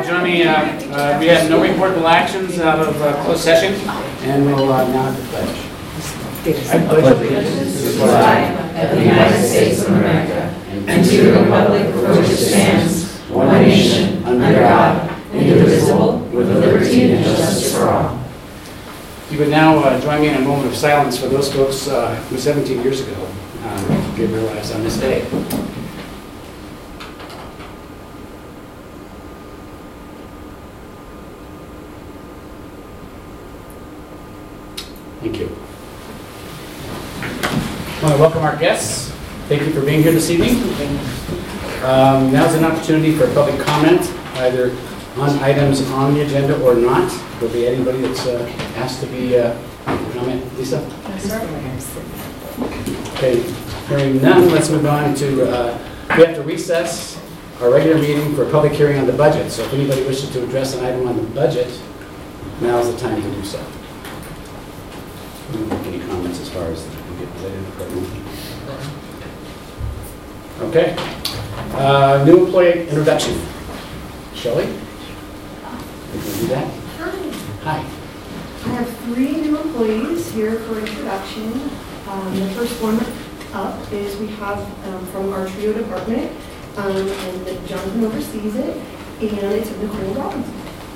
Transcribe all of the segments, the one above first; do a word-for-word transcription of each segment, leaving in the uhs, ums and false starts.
uh, join me. Uh, uh, we have no reportable actions out of uh, closed session, and we'll uh, now have the pledge. I pledge allegiance to the flag of the United States of America and to the republic for which it stands, one nation, under God, indivisible, with liberty and justice for all. You would now uh, join me in a moment of silence for those folks uh, who seventeen years ago um, gave their lives on this day. Thank you. I want to welcome our guests. Thank you for being here this evening. Um, now's an opportunity for public comment, either on items on the agenda or not. There'll be anybody that's uh, asked to be uh, comment. Lisa? Okay, hearing none, let's move on to, uh, we have to recess our regular meeting for a public hearing on the budget. So if anybody wishes to address an item on the budget, now's the time to do so. Any comments as far as we get later? Okay. Uh, new employee introduction. Shelley? You can do that? Hi. Hi. I have three new employees here for introduction. Um, the first one up is we have um, from our TRIO department, um, and Jonathan oversees it, and it's Nicole Robinson.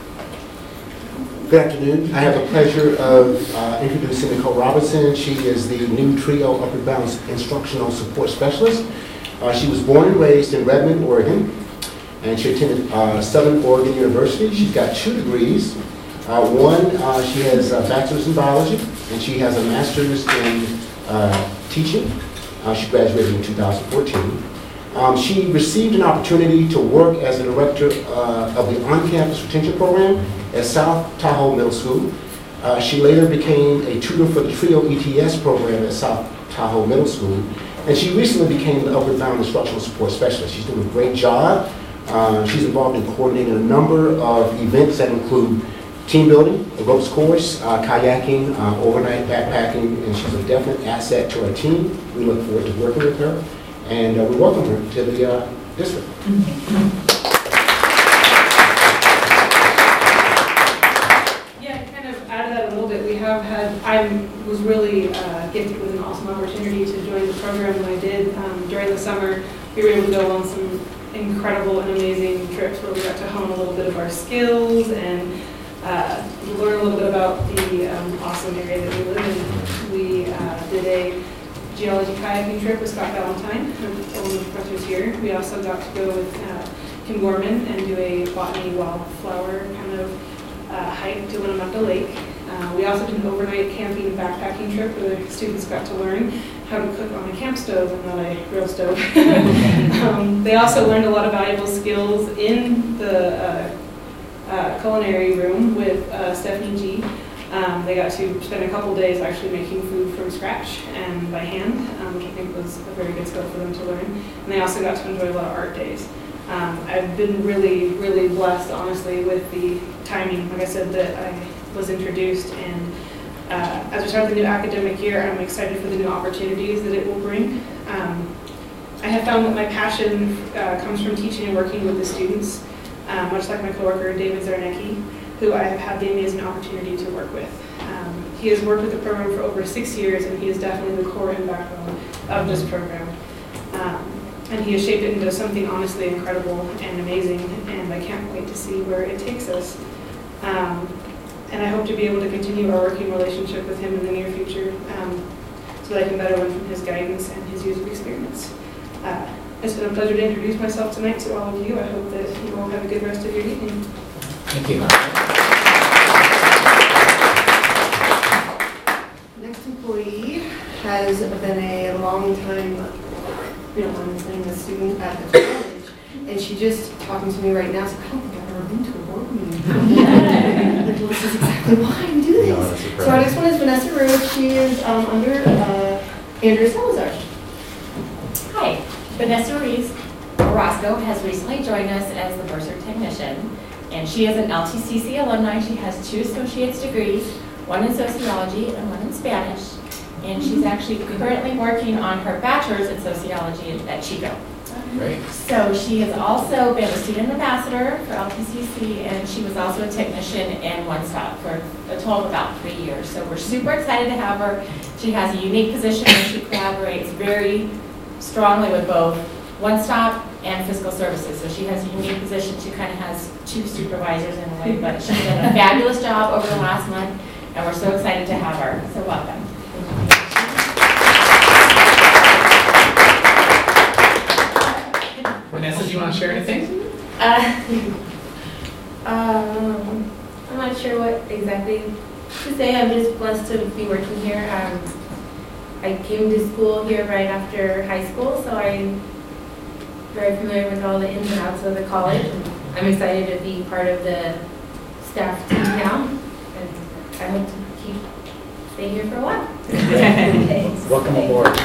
Good afternoon. I have the pleasure of uh, introducing Nicole Robinson. She is the new TRIO Upward Bound Instructional Support Specialist. Uh, she was born and raised in Redmond, Oregon, and she attended uh, Southern Oregon University. She's got two degrees. Uh, one, uh, she has a bachelor's in biology, and she has a master's in uh, teaching. Uh, she graduated in two thousand fourteen. Um, she received an opportunity to work as the director uh, of the on-campus retention program at South Tahoe Middle School. Uh, she later became a tutor for the TRIO E T S program at South Tahoe Middle School, and she recently became the Upward Bound Instructional Support Specialist. She's doing a great job. Uh, she's involved in coordinating a number of events that include team building, a ropes course, uh, kayaking, uh, overnight backpacking, and she's a definite asset to our team. We look forward to working with her, and uh, we welcome her to the uh, district. Yeah, kind of add that a little bit. We have had, I was really uh, gifted with an awesome opportunity to join the program when I did um, during the summer. We were able to go on some incredible and amazing trips where we got to hone a little bit of our skills and Uh, learn a little bit about the um, awesome area that we live in. We uh, did a geology kayaking trip with Scott Valentine, one of the professors here. We also got to go with uh, Kim Gorman and do a botany wildflower kind of uh, hike to Winnemucca Lake. Uh, we also did an overnight camping and backpacking trip where the students got to learn how to cook on a camp stove and not a grill stove. um, they also learned a lot of valuable skills in the uh, Uh, culinary room with uh, Stephanie G. Um, they got to spend a couple days actually making food from scratch and by hand, um, which I think was a very good skill for them to learn. And they also got to enjoy a lot of art days. Um, I've been really, really blessed, honestly, with the timing, like I said, that I was introduced. And uh, as we start the new academic year, I'm excited for the new opportunities that it will bring. Um, I have found that my passion uh, comes from teaching and working with the students. Um, much like my coworker David Zarnecki, who I have had the amazing opportunity to work with. Um, he has worked with the program for over six years, and he is definitely the core and backbone of this program. Um, and he has shaped it into something honestly incredible and amazing, and I can't wait to see where it takes us. Um, and I hope to be able to continue our working relationship with him in the near future, um, so that I can better learn from his guidance and his years of experience. Uh, It's been a pleasure to introduce myself tonight to all of you. I hope that you all have a good rest of your evening. Thank you. Next employee has been a long time, you know, I'm saying a student at the college, and she just talking to me right now. So I don't think I've ever been to a board meeting. Like, well, this is exactly why we do this. No, so our next one is Vanessa Rose. She is um, under uh, Andrew Salazar. Hi. Vanessa Ruiz Orozco has recently joined us as the bursar technician, and she is an L T C C alumni. She has two associate's degrees, one in sociology and one in Spanish, and she's actually currently working on her bachelor's in sociology at Chico. Great. So she has also been a student ambassador for L T C C, and she was also a technician in One Stop for a total of about three years. So we're super excited to have her. She has a unique position where she collaborates very strongly with both One Stop and Fiscal Services. So she has a unique position. She kind of has two supervisors in a way, but she's done a fabulous job over the last month, and we're so excited to have her. So welcome. Vanessa, do you want to share anything? Uh, um, I'm not sure what exactly to say. I'm just blessed to be working here. Um, I came to school here right after high school, so I'm very familiar with all the ins and outs of the college. I'm excited to be part of the staff team now, and I hope to keep staying here for a while. Thanks. Welcome aboard.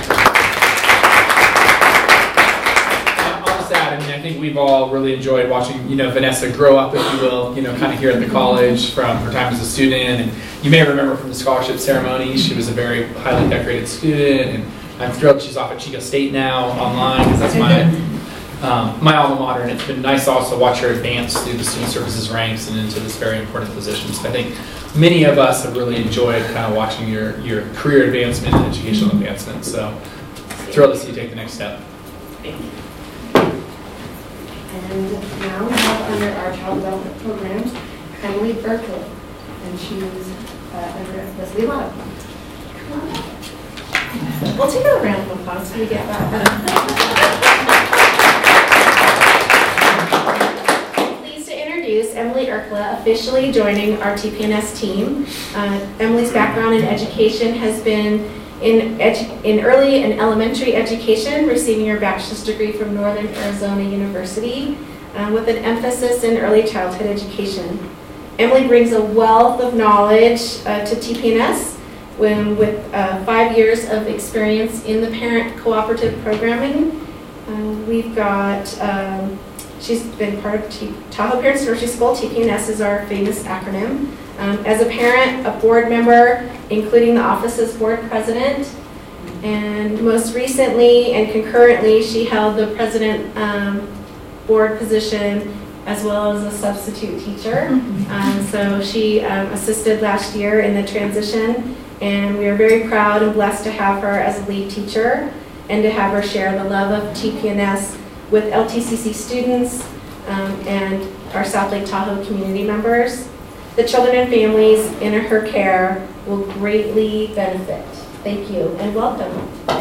I mean, I think we've all really enjoyed watching, you know, Vanessa grow up, if you will, you know, kind of here at the college from her time as a student. And you may remember from the scholarship ceremony, she was a very highly decorated student. And I'm thrilled she's off at Chico State now online, because that's my um, my alma mater. And it's been nice also to watch her advance through the student services ranks and into this very important position. So I think many of us have really enjoyed kind of watching your, your career advancement and educational advancement. So thrilled to see you take the next step. Thank you. And now we have under our child development programs, Emily Berkeley, and she's uh, under Leslie Love. We'll take a round of applause so we get that. Pleased to introduce Emily Erkla, officially joining our T P N S team. Uh, Emily's background in education has been In, edu in early and elementary education, receiving her bachelor's degree from Northern Arizona University uh, with an emphasis in early childhood education. Emily brings a wealth of knowledge uh, to T P N S when, with uh, five years of experience in the parent cooperative programming. Uh, we've got, um, she's been part of T Tahoe Parents Nursery School. T P N S is our famous acronym. Um, as a parent, a board member, including the office's board president, and most recently and concurrently, she held the president um, board position as well as a substitute teacher. Um, so she um, assisted last year in the transition, and we are very proud and blessed to have her as a lead teacher and to have her share the love of T P N S with L T C C students um, and our South Lake Tahoe community members. The children and families in her care will greatly benefit. Thank you and welcome.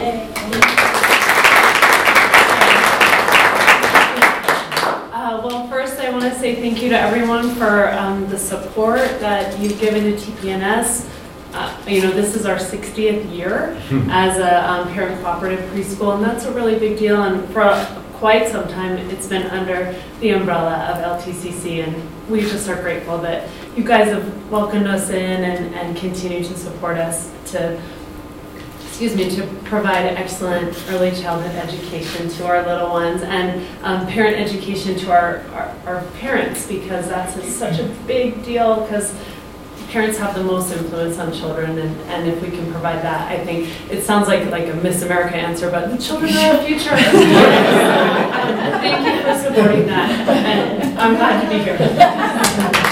Uh, well, first I want to say thank you to everyone for um, the support that you've given to T P N S. Uh, you know, this is our sixtieth year as a um, parent cooperative preschool, and that's a really big deal. And for quite some time, it's been under the umbrella of L T C C, and we just are grateful that you guys have welcomed us in and, and continue to support us to, excuse me, to provide excellent early childhood education to our little ones and um, parent education to our, our, our parents, because that's a, such a big deal, because parents have the most influence on children, and, and if we can provide that, I think it sounds like like a Miss America answer, but the children are our future. um, thank you for supporting that, and I'm glad to be here.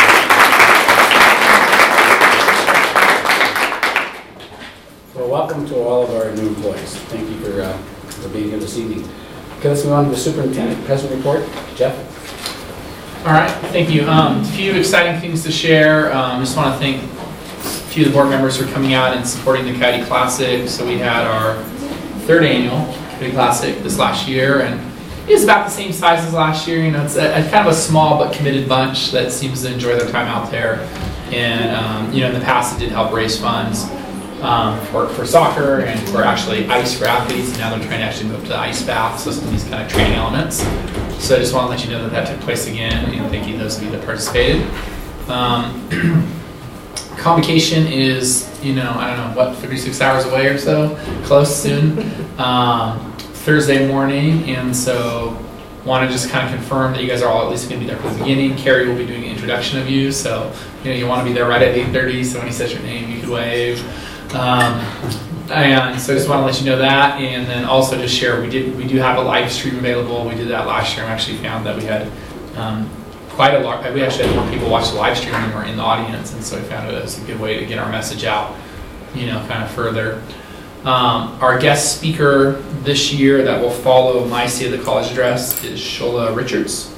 Well, welcome to all of our new employees. Thank you for, uh, for being here this evening. Okay, let's move on to the superintendent present report. Jeff? All right, thank you. Um, a few exciting things to share. Um, just want to thank a few of the board members for coming out and supporting the Coyote Classic. So we had our third annual Coyote Classic this last year, and it was about the same size as last year. You know, it's a, a kind of a small but committed bunch that seems to enjoy their time out there. And um, you know, in the past, it did help raise funds um, for for soccer and for actually ice for athletes. And now they're trying to actually move to the ice bath, so some of these kind of training elements. So I just want to let you know that that took place again, and thank you those of you that participated. Um, convocation is, you know, I don't know, what, thirty-six hours away or so, close soon, um, Thursday morning, and so want to just kind of confirm that you guys are all at least going to be there for the beginning. Carrie will be doing an introduction of you, so you know you want to be there right at eight thirty, so when he says your name, you can wave. Um, And so I just want to let you know that, and then also just share, we did, we do have a live stream available. We did that last year and actually found that we had um, quite a lot, we actually had more people watch the live stream than were in the audience, and so we found it as a good way to get our message out, you know, kind of further. Um, our guest speaker this year that will follow my State of the College address is Shola Richards.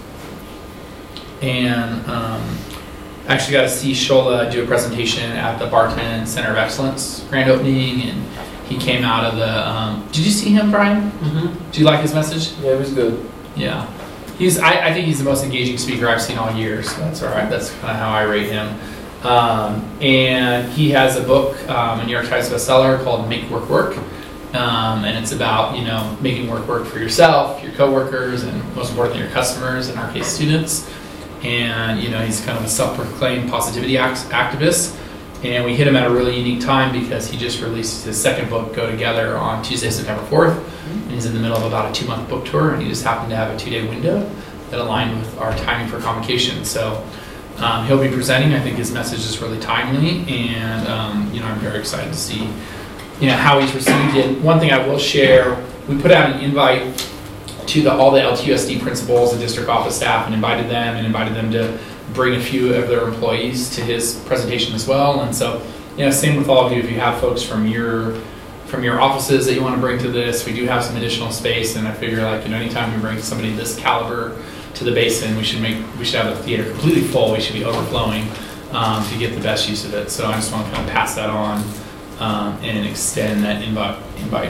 And um, I actually got to see Shola do a presentation at the Barton Center of Excellence grand opening, and he came out of the, um, did you see him, Brian? Mm-hmm. Do you like his message? Yeah, it was good. Yeah. He's, I, I think he's the most engaging speaker I've seen all year, so that's all right. That's kind of how I rate him. Um, and he has a book, um, a New York Times bestseller called Make Work Work. Um, and it's about, you know, making work work for yourself, your coworkers, and most importantly, your customers, in our case, students. And, you know, he's kind of a self-proclaimed positivity act activist. And we hit him at a really unique time because he just released his second book, Go Together, on Tuesday, September fourth. And he's in the middle of about a two-month book tour, and he just happened to have a two-day window that aligned with our timing for convocation. So um, he'll be presenting. I think his message is really timely, and um, you know, I'm very excited to see, you know, how he's received it. One thing I will share, we put out an invite to the, all the L T U S D principals and district office staff, and invited them and invited them to bring a few of their employees to his presentation as well. And so, you know, same with all of you. If you have folks from your from your offices that you want to bring to this, we do have some additional space, and I figure, like, you know, anytime we bring somebody this caliber to the basin, we should make we should have the theater completely full. We should be overflowing um, to get the best use of it. So I just want to kind of pass that on um, and extend that invite. invite.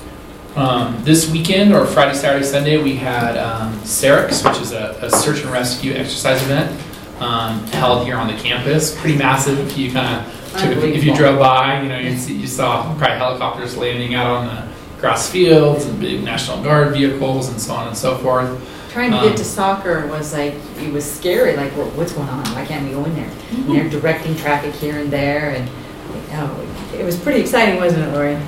Um, this weekend, or Friday, Saturday, Sunday, we had um, S E R I C, which is a, a search and rescue exercise event um, held here on the campus. Pretty massive. If you kind of took, a, if you drove by, you know, you see, you saw probably helicopters landing out on the grass fields and big National Guard vehicles and so on and so forth. Trying to um, get to soccer was like, it was scary. Like, well, what's going on? Why can't we go in there? And they're directing traffic here and there, and you know, it was pretty exciting, wasn't it, Lori?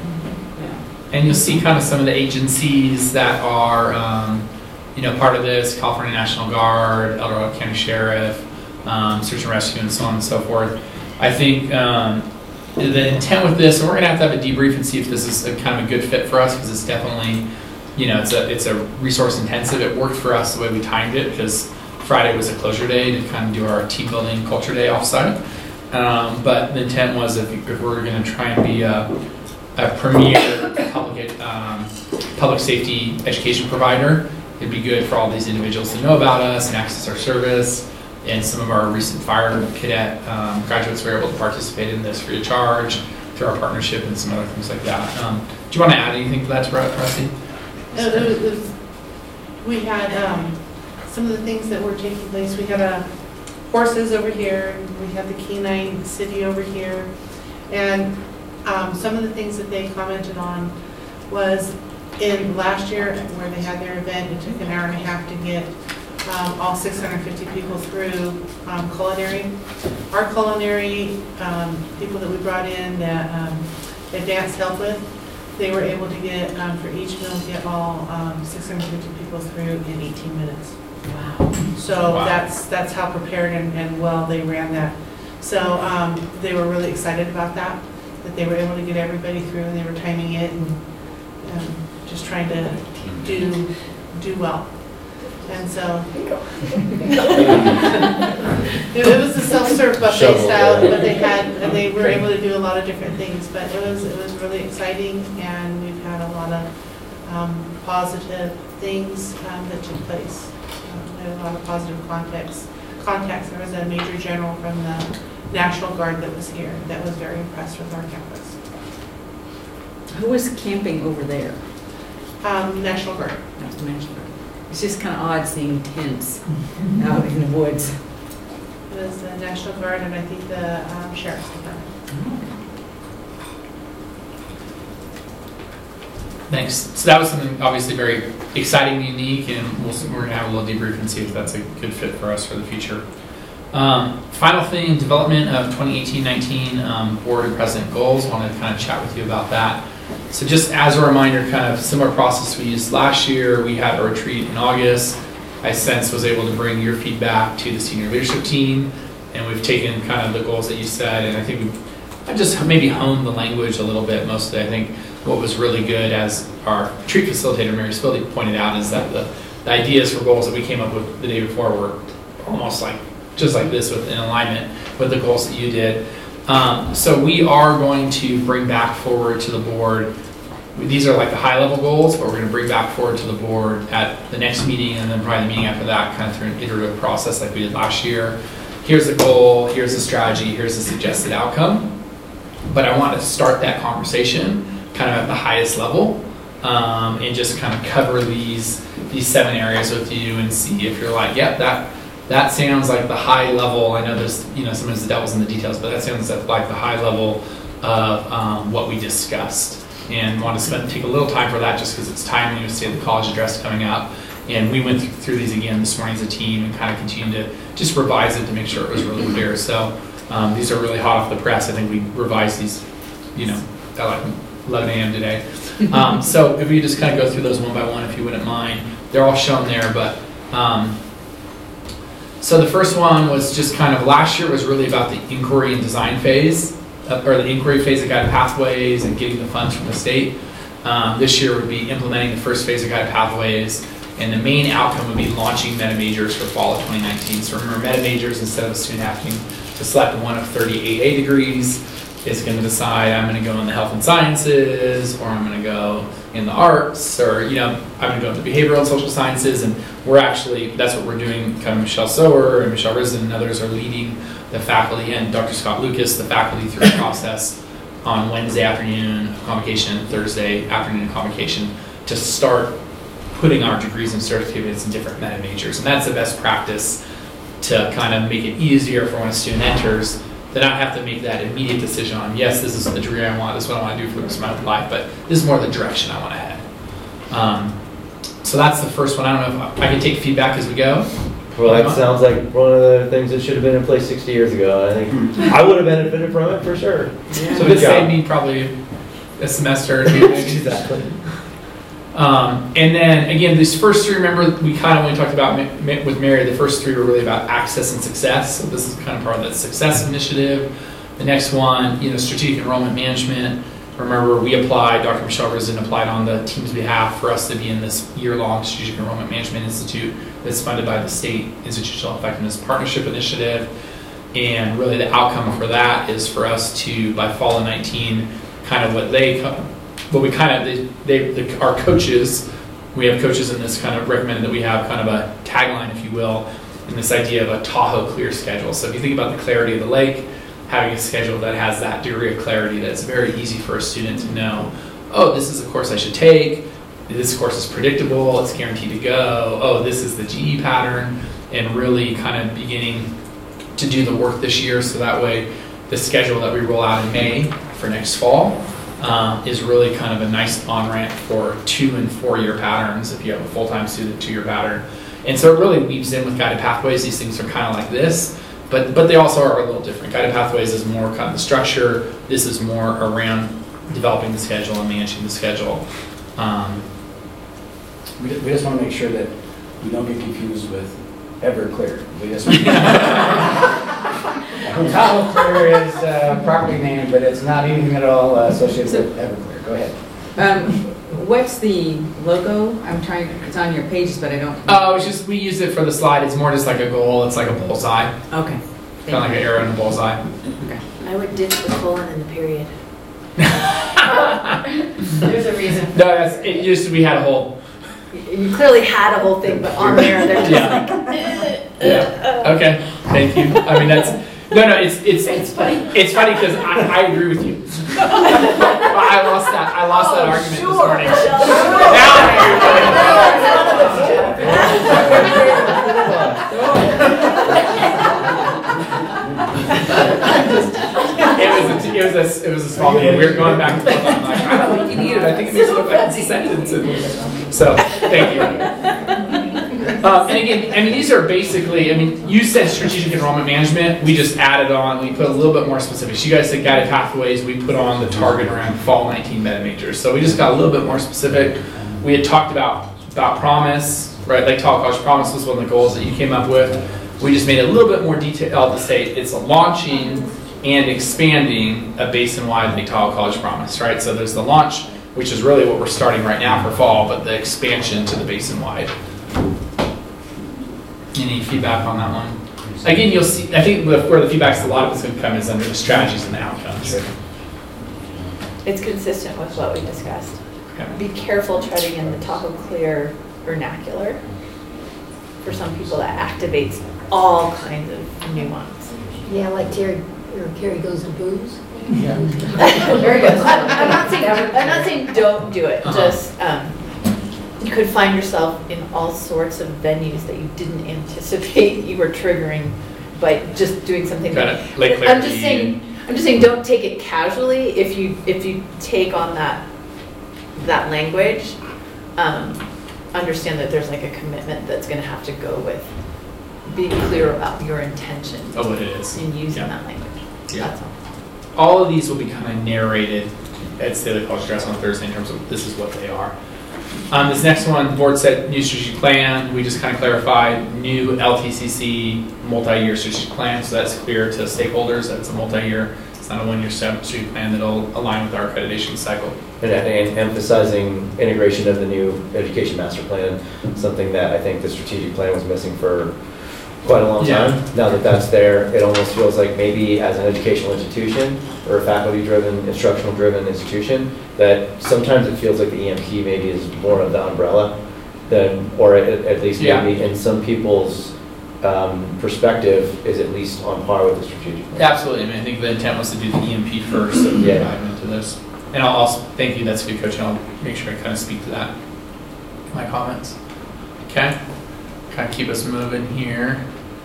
And you'll see kind of some of the agencies that are, um, you know, part of this: California National Guard, El Dorado County Sheriff, um, Search and Rescue, and so on and so forth. I think um, the intent with this, and we're going to have to have a debrief and see if this is a kind of a good fit for us, because it's definitely, you know, it's a it's a resource intensive. It worked for us the way we timed it, because Friday was a closure day to kind of do our team building culture day offsite. Um, but the intent was, if, if we're going to try and be a, a premier public, um, public safety education provider, it'd be good for all these individuals to know about us and access our service. And some of our recent fire cadet um, graduates were able to participate in this free of charge through our partnership and some other things like that. Um, do you want to add anything to that, Rusty? No, it was, it was, we had um, some of the things that were taking place. We had uh, horses over here. We had the canine city over here. And um, some of the things that they commented on was in last year where they had their event, it took an hour and a half to get um, all six hundred fifty people through um, culinary. Our culinary um, people that we brought in that um, advanced help with, they were able to get, um, for each meal, get all um, six hundred fifty people through in eighteen minutes. Wow. So Wow. that's that's how prepared and, and well they ran that. So um, they were really excited about that, that they were able to get everybody through, and they were timing it and um, just trying to do do well. And so it, it was a self-serve buffet Shovel, style, yeah. but they had and they were able to do a lot of different things. But it was it was really exciting, and we've had a lot of um, positive things um, that took place. Um, we had a lot of positive contacts. Contacts. There was a major general from the National Guard that was here that was very impressed with our campus. Who was camping over there? Um, National Guard. That's the National Guard. It's just kind of odd seeing tents out in the woods. It was the National Guard and I think the um, Sheriff's Department. Thanks. So that was something obviously very exciting and unique, and we'll, we're going to have a little debrief and see if that's a good fit for us for the future. Um, final thing, development of twenty eighteen nineteen um, board and president goals. Wanted to kind of chat with you about that. So just as a reminder, kind of similar process we used last year. We had a retreat in August. I since was able to bring your feedback to the senior leadership team, and we've taken kind of the goals that you said, and I think we've I just maybe honed the language a little bit. Mostly, I think what was really good, as our retreat facilitator Mary Spildy pointed out, is that the, the ideas for goals that we came up with the day before were almost like just like this, with in alignment with the goals that you did. Um, so we are going to bring back forward to the board. These are like the high level goals, but we're going to bring back forward to the board at the next meeting, and then probably the meeting after that, kind of through an iterative process like we did last year. Here's the goal, here's the strategy, here's the suggested outcome. But I want to start that conversation kind of at the highest level, um, and just kind of cover these these seven areas with you and see if you're like, yep, that that sounds like the high level. I know there's, you know, sometimes the devil's in the details, but that sounds like the high level of um, what we discussed. And want to spend take a little time for that just because it's timely with State of the College Address coming up. And we went through these again this morning as a team and kind of continued to just revise it to make sure it was really clear. So um, these are really hot off the press. I think we revised these, you know, at like eleven a m today. Um, so if we just kind of go through those one by one, if you wouldn't mind. They're all shown there, but um, so the first one was just kind of last year was really about the inquiry and design phase. Uh, or the inquiry phase of Guided Pathways and getting the funds from the state. Um, this year would be implementing the first phase of Guided Pathways, and the main outcome would be launching meta majors for fall of twenty nineteen. So remember, meta majors, instead of a student having to select one of thirty A A degrees, is going to decide I'm going to go in the health and sciences, or I'm going to go in the arts, or you know, I'm going to go into behavioral and social sciences. And we're actually, that's what we're doing. Kind of Michelle Sower and Michelle Risen and others are leading the faculty, and Doctor Scott Lucas, the faculty, through the process on Wednesday afternoon convocation, Thursday afternoon convocation, to start putting our degrees and certificates in different meta majors. And that's the best practice to kind of make it easier for when a student enters to not have to make that immediate decision on, yes, this is the degree I want, this is what I want to do for the rest of my life, but this is more the direction I want to head. Um, so that's the first one. I don't know if I can take feedback as we go. Well, that sounds like one of the things that should have been in place sixty years ago. I think I would have benefited from it for sure. Yeah. So it saved me probably a semester or two. Exactly. Um, and then again, these first three, remember, we kind of, when we talked about with Mary, the first three were really about access and success. So this is kind of part of that success initiative. The next one, you know, strategic enrollment management. Remember, we applied, Doctor Michelle Risen applied on the team's behalf for us to be in this year-long Strategic Enrollment Management Institute that's funded by the State Institutional Effectiveness Partnership Initiative. And really the outcome for that is for us to, by fall of nineteen, kind of what they, what we kind of, they, they the, our coaches, we have coaches in this kind of recommended that we have kind of a tagline, if you will, in this idea of a Tahoe clear schedule. So if you think about the clarity of the lake, having a schedule that has that degree of clarity, that's very easy for a student to know, oh, this is a course I should take, this course is predictable, it's guaranteed to go, oh, this is the G E pattern, and really kind of beginning to do the work this year, so that way the schedule that we roll out in May for next fall um, is really kind of a nice on-ramp for two and four-year patterns if you have a full-time student, two-year pattern. And so it really weaves in with Guided Pathways. These things are kind of like this, but but they also are a little different. Guided Pathways is more kind of the structure. This is more around developing the schedule and managing the schedule. Um, we, we just want to make sure that we don't get confused with Everclear. We just Tahoe Clear is uh, properly named, but it's not anything at all uh, associated with Everclear. Go ahead. Um, what's the logo? I'm trying, it's on your pages, but I don't. Oh, it's just, we use it for the slide. It's more just like a goal. It's like a bullseye. Okay. Kind of like an arrow and a bullseye. Okay. I would ditch the colon and the period. There's a reason. No, that's, it used to, we had a whole. You clearly had a whole thing, but on there, they're just Yeah. like. Yeah. Okay. Thank you. I mean, that's, no, no, it's, it's, It's funny. it's funny because I, I agree with you. I lost that, I lost that argument this morning. It was a, it was a, it was a small thing. We were going back and forth. I'm like, I don't think you need it. I think it makes it look like it's a sentence. And so, thank you. Uh, and again, I mean, these are basically, I mean, you said strategic enrollment management. We just added on, we put a little bit more specifics. You guys said Guided Pathways. We put on the target around fall nineteen meta majors. So we just got a little bit more specific. We had talked about, about promise, right? Lake Tahoe College Promise was one of the goals that you came up with. We just made it a little bit more detailed to say it's a launching and expanding a basin-wide Lake Tahoe College Promise, right? So there's the launch, which is really what we're starting right now for fall, but the expansion to the basin-wide. Any feedback on that one? Again, you'll see, I think where the feedback's a lot of it's going to come is under the strategies and the outcomes. It's consistent with what we discussed. Okay. Be careful treading in the Tahoe Clear vernacular. For some people, that activates all kinds of nuance. Yeah, like Terry, or Carrie goes and booze. Yeah. Very good. I'm I'm not saying, I'm not saying don't do it, Uh-huh. just, um, you could find yourself in all sorts of venues that you didn't anticipate you were triggering by just doing something. Got it. Lake I'm just Clarity. saying, I'm just saying, don't take it casually if you, if you take on that, that language. Um, understand that there's like a commitment that's gonna have to go with being clear about your intention Oh, what it is. in using Yeah. that language. Yeah. That's all. All of these will be kind of narrated at State of the College Dress on Thursday in terms of this is what they are. Um, this next one, the board said new strategic plan. We just kind of clarified new L T C C multi-year strategic plan, so that's clear to stakeholders that it's a multi-year. It's not a one-year strategic plan that'll align with our accreditation cycle. And, and emphasizing integration of the new education master plan, something that I think the strategic plan was missing for quite a long Yeah. time. Now that that's there, it almost feels like maybe as an educational institution or a faculty-driven, instructional-driven institution, that sometimes it feels like the E M P maybe is more of the umbrella than, or at, at least Yeah. maybe in some people's um, perspective is at least on par with the strategic plan. Absolutely. I mean, I think the intent was to do the E M P first and Yeah. dive into this. And I'll also, thank you, that's good coaching. I'll make sure I kind of speak to that in my comments. Okay? Kind of keep us moving here.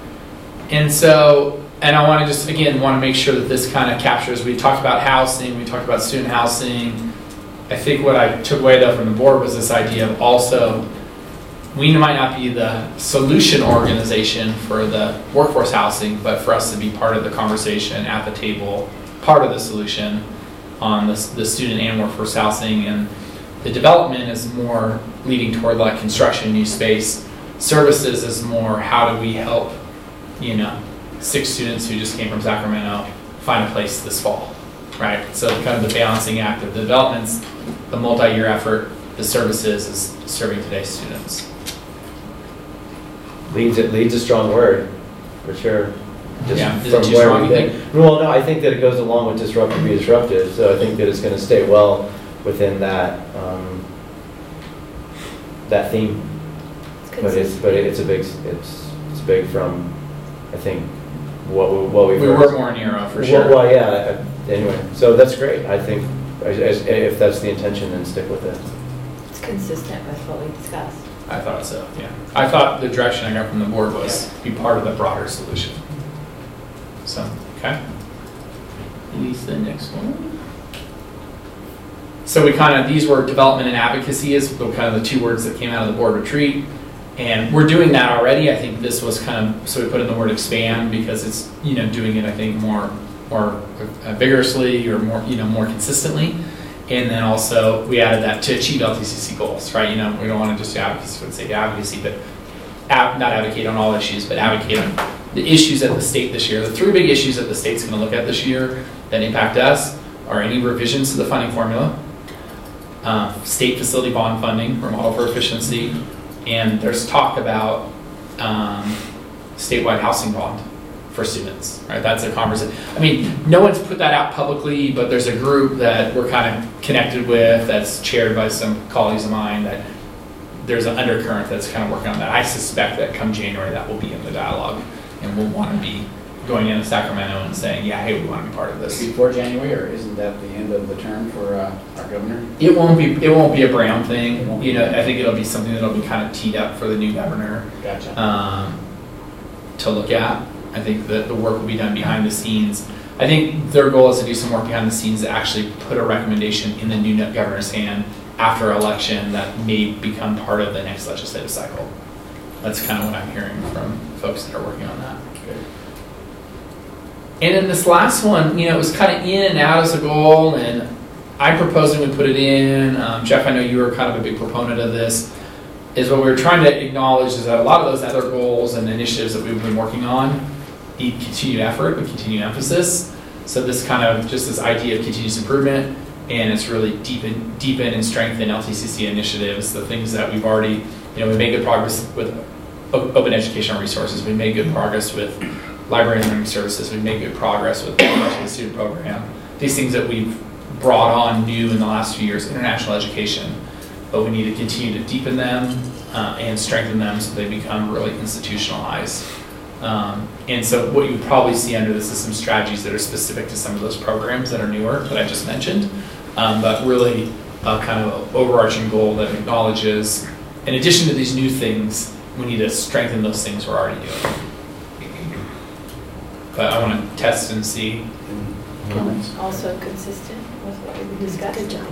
And so, and I want to just, again, want to make sure that this kind of captures, we talked about housing, we talked about student housing. I think what I took away though from the board was this idea of also, we might not be the solution organization for the workforce housing, but for us to be part of the conversation at the table, part of the solution on the, the student and workforce housing. And the development is more leading toward like construction, new space. Services is more how do we help, you know, six students who just came from Sacramento find a place this fall, right? So kind of the balancing act of the developments, the multi-year effort, the services is serving today's students. Leads, it leads a strong word, for sure. Just Yeah, is it from too where strong, we you think. Well, no, I think that it goes along with disrupt and be disruptive, so I think that it's gonna stay well within that, um, that theme. But it's, but it's a big, it's, it's big from, I think, what, we- what we've We heard. were more narrow for Well, sure. well, yeah, I- anyway, so that's great, I think, as- as- if that's the intention, then stick with it. It's consistent with what we discussed. I thought so, yeah. I thought the direction I got from the board was be part of the broader solution. So, okay. Release the next one. So we kind of, these were development and advocacy is the kind of the two words that came out of the board retreat. And we're doing that already. I think this was kind of, so we put in the word expand because it's, you know, doing it, I think, more, more uh, vigorously or more, you know, more consistently. And then also we added that to achieve L T C C goals, right? You know, we don't want to just do advocacy for the sake of advocacy, but ab not advocate on all issues, but advocate on the issues at the state this year. The three big issues that the state's going to look at this year that impact us are any revisions to the funding formula, uh, state facility bond funding or model for efficiency, and there's talk about um, statewide housing bond for students, right? That's a conversation. I mean, no one's put that out publicly, but there's a group that we're kind of connected with that's chaired by some colleagues of mine that there's an undercurrent that's kind of working on that. I suspect that come January that will be in the dialogue and we'll want to be going into Sacramento and saying, yeah, hey, we want to be part of this. Before January, or isn't that the end of the term for uh, our governor? It won't be, it won't be a Brown thing. You know, I think it'll be something that'll be kind of teed up for the new governor. Gotcha. Um, to look at. I think that the work will be done behind the scenes. I think their goal is to do some work behind the scenes to actually put a recommendation in the new governor's hand after election that may become part of the next legislative cycle. That's kind of what I'm hearing from folks that are working on that. Good. And then this last one, you know, it was kind of in and out as a goal, and I proposed and we put it in. Um, Jeff, I know you were kind of a big proponent of this. Is what we were trying to acknowledge is that a lot of those other goals and initiatives that we've been working on need continued effort and continued emphasis. So this kind of, just this idea of continuous improvement, and it's really deepen, deepen and strengthen L T C C initiatives, the things that we've already, you know, we made good progress with open educational resources, we made good progress with library and learning services, we made good progress with the student program, these things that we've brought on new in the last few years, international education, but we need to continue to deepen them uh, and strengthen them so they become really institutionalized. Um, and so what you would probably see under this is some strategies that are specific to some of those programs that are newer that I just mentioned, um, but really a kind of overarching goal that acknowledges, in addition to these new things, we need to strengthen those things we're already doing. But I want to test and see. Comments? Also consistent with what we discussed. Good job.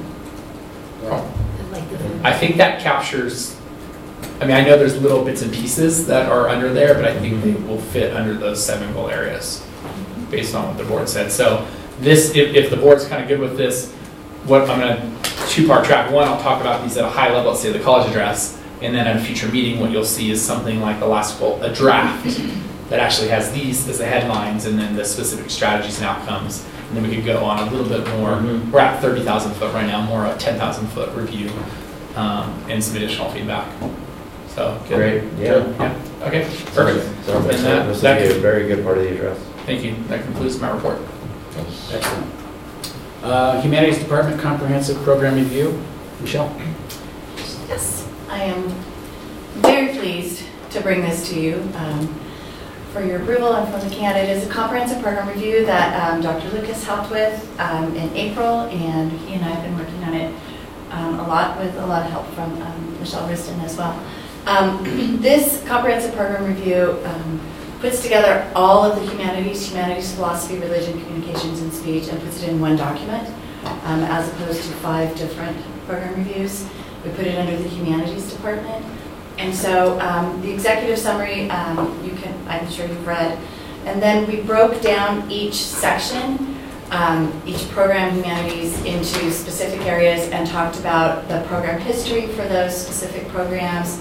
I like the. I think that captures, I mean, I know there's little bits and pieces that are under there, but I think they will fit under those seven goal areas based on what the board said. So this, if, if the board's kind of good with this, what I'm going to two-part track. One, I'll talk about these at a high level, let's say the college address, and then at a future meeting, what you'll see is something like the last goal, a draft that actually has these as the headlines and then the specific strategies and outcomes. And then we could go on a little bit more. Mm-hmm. We're at thirty thousand foot right now, more a ten thousand foot review um, and some additional feedback. So good. Great. Yeah. Yeah. Okay. Perfect. Sounds like And that, this that will be a very good part of the address. Thank you. That concludes my report. Excellent. Uh, Humanities Department Comprehensive Program Review. Michelle. Yes, I am very pleased to bring this to you um, for your approval and for looking at it. It is a comprehensive program review that um, Doctor Lucas helped with um, in April, and he and I have been working on it um, a lot with a lot of help from um, Michelle Riston as well. Um, this comprehensive program review um, puts together all of the humanities, humanities, philosophy, religion, communications, and speech, and puts it in one document, um, as opposed to five different program reviews. We put it under the humanities department. And so um, the executive summary, um, you can, I'm sure you've read. And then we broke down each section, um, each program humanities into specific areas and talked about the program history for those specific programs,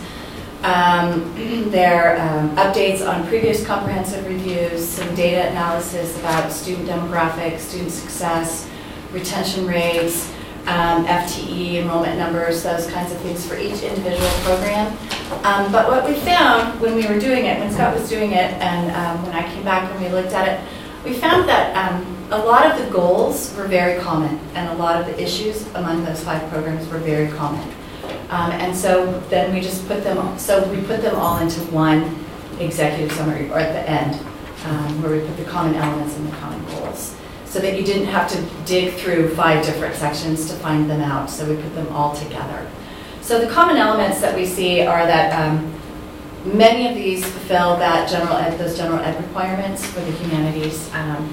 um, their um, updates on previous comprehensive reviews, some data analysis about student demographics, student success, retention rates, Um, F T E, enrollment numbers, those kinds of things for each individual program. Um, but what we found when we were doing it, when Scott was doing it, and um, when I came back and we looked at it, we found that um, a lot of the goals were very common, and a lot of the issues among those five programs were very common. Um, and so then we just put them, so we put them all into one executive summary, or at the end, um, where we put the common elements and the common goals, so that you didn't have to dig through five different sections to find them out. So we put them all together. So the common elements that we see are that um, many of these fulfill that general ed, those general ed requirements for the humanities.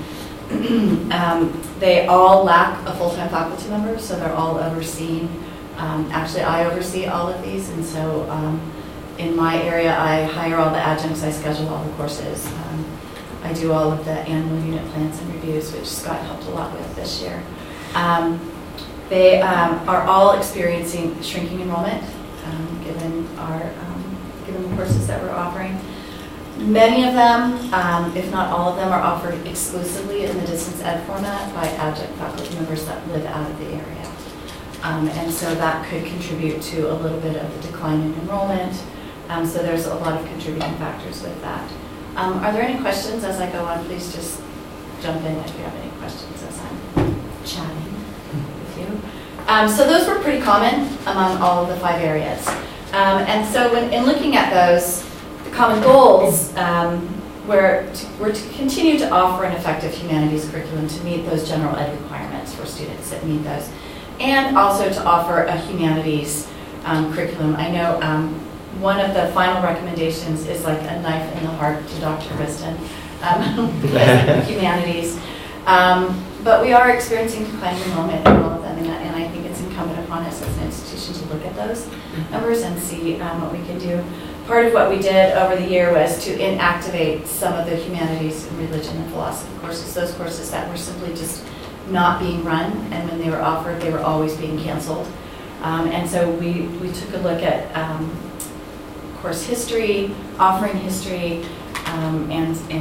Um, um, they all lack a full-time faculty member, so they're all overseen. Um, actually, I oversee all of these, and so um, in my area, I hire all the adjuncts, I schedule all the courses. Um, I do all of the annual unit plans and reviews, which Scott helped a lot with this year. Um, they um, are all experiencing shrinking enrollment, um, given our um, given the courses that we're offering. Many of them, um, if not all of them, are offered exclusively in the distance ed format by adjunct faculty members that live out of the area. Um, and so that could contribute to a little bit of the decline in enrollment. Um, so there's a lot of contributing factors with that. Um, are there any questions as I go on? Please just jump in if you have any questions as I'm chatting with you. Um, so those were pretty common among all of the five areas. Um, and so when, in looking at those, the common goals um, were, to, were to continue to offer an effective humanities curriculum to meet those general ed requirements for students that meet those, and also to offer a humanities um, curriculum. I know um, one of the final recommendations is like a knife in the heart to Doctor Riston, um, humanities. Um, but we are experiencing declining enrollment in all of them, and, and I think it's incumbent upon us as an institution to look at those numbers and see um, what we can do. Part of what we did over the year was to inactivate some of the humanities and religion and philosophy courses, those courses that were simply just not being run, and when they were offered, they were always being canceled. Um, and so we, we took a look at um, course history, offering history, um, and, and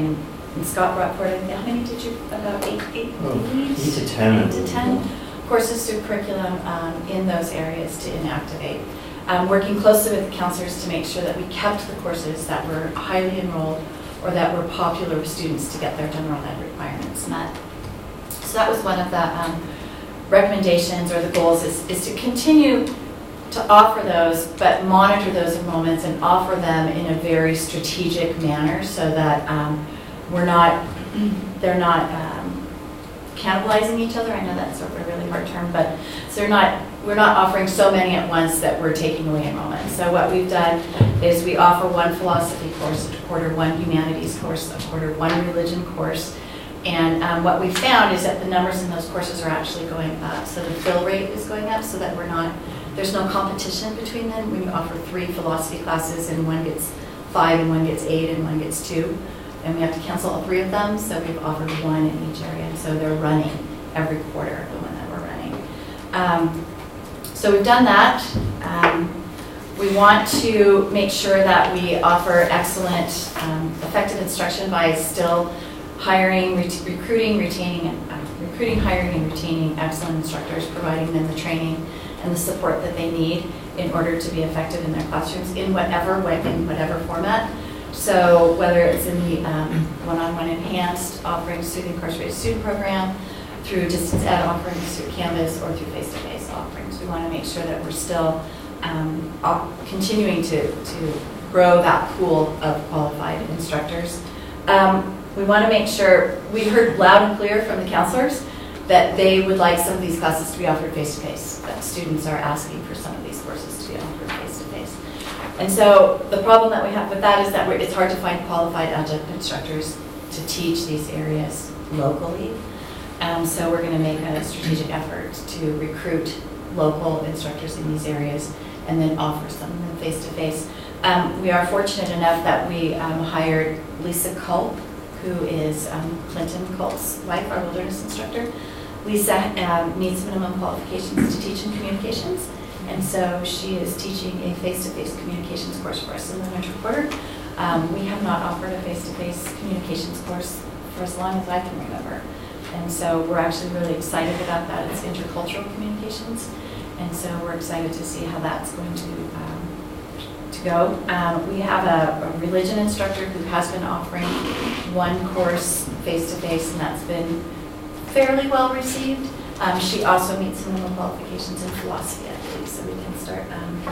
and Scott brought forward, how many did you, about eight, eight, Oh, eight? eight to ten. Eight to ten courses through curriculum um, in those areas to inactivate. Um, working closely with the counselors to make sure that we kept the courses that were highly enrolled or that were popular with students to get their general ed requirements met. So that was one of the um, recommendations or the goals is, is to continue to offer those, but monitor those enrollments and offer them in a very strategic manner so that um, we're not, they're not um, cannibalizing each other. I know that's sort of a really hard term, but so they're not, we're not offering so many at once that we're taking away enrollment. So what we've done is we offer one philosophy course a quarter, one humanities course a quarter, one religion course. And um, what we found is that the numbers in those courses are actually going up. So the fill rate is going up so that we're not, there's no competition between them. We offer three philosophy classes and one gets five and one gets eight and one gets two. And we have to cancel all three of them, so we've offered one in each area. And so they're running every quarter, the one that we're running. Um, so we've done that. Um, we want to make sure that we offer excellent, um, effective instruction by still hiring, re recruiting, retaining, uh, recruiting, hiring, and retaining excellent instructors, providing them the training and the support that they need in order to be effective in their classrooms in whatever way, in whatever format. So whether it's in the um, one-on-one enhanced, offering student incarcerated student program, through distance ed offerings, through Canvas, or through face-to-face offerings, we want to make sure that we're still um, continuing to, to grow that pool of qualified instructors. Um, We want to make sure, we heard loud and clear from the counselors that they would like some of these classes to be offered face-to-face, that students are asking for some of these courses to be offered face-to-face. And so the problem that we have with that is that we're, it's hard to find qualified adjunct instructors to teach these areas locally. Um, so we're going to make a strategic effort to recruit local instructors in these areas and then offer some of them face-to-face. Um, we are fortunate enough that we um, hired Lisa Culp, who is um, Clinton Culp's wife, our wilderness instructor. Lisa um, meets minimum qualifications to teach in communications, and so she is teaching a face-to-face communications course for us in the winter quarter. Um, we have not offered a face-to-face communications course for as long as I can remember, and so we're actually really excited about that. It's intercultural communications, and so we're excited to see how that's going to um, to go. Um, we have a, a religion instructor who has been offering one course face-to-face, and that's been fairly well received. Um, she also meets minimum qualifications in philosophy, I believe, so we can start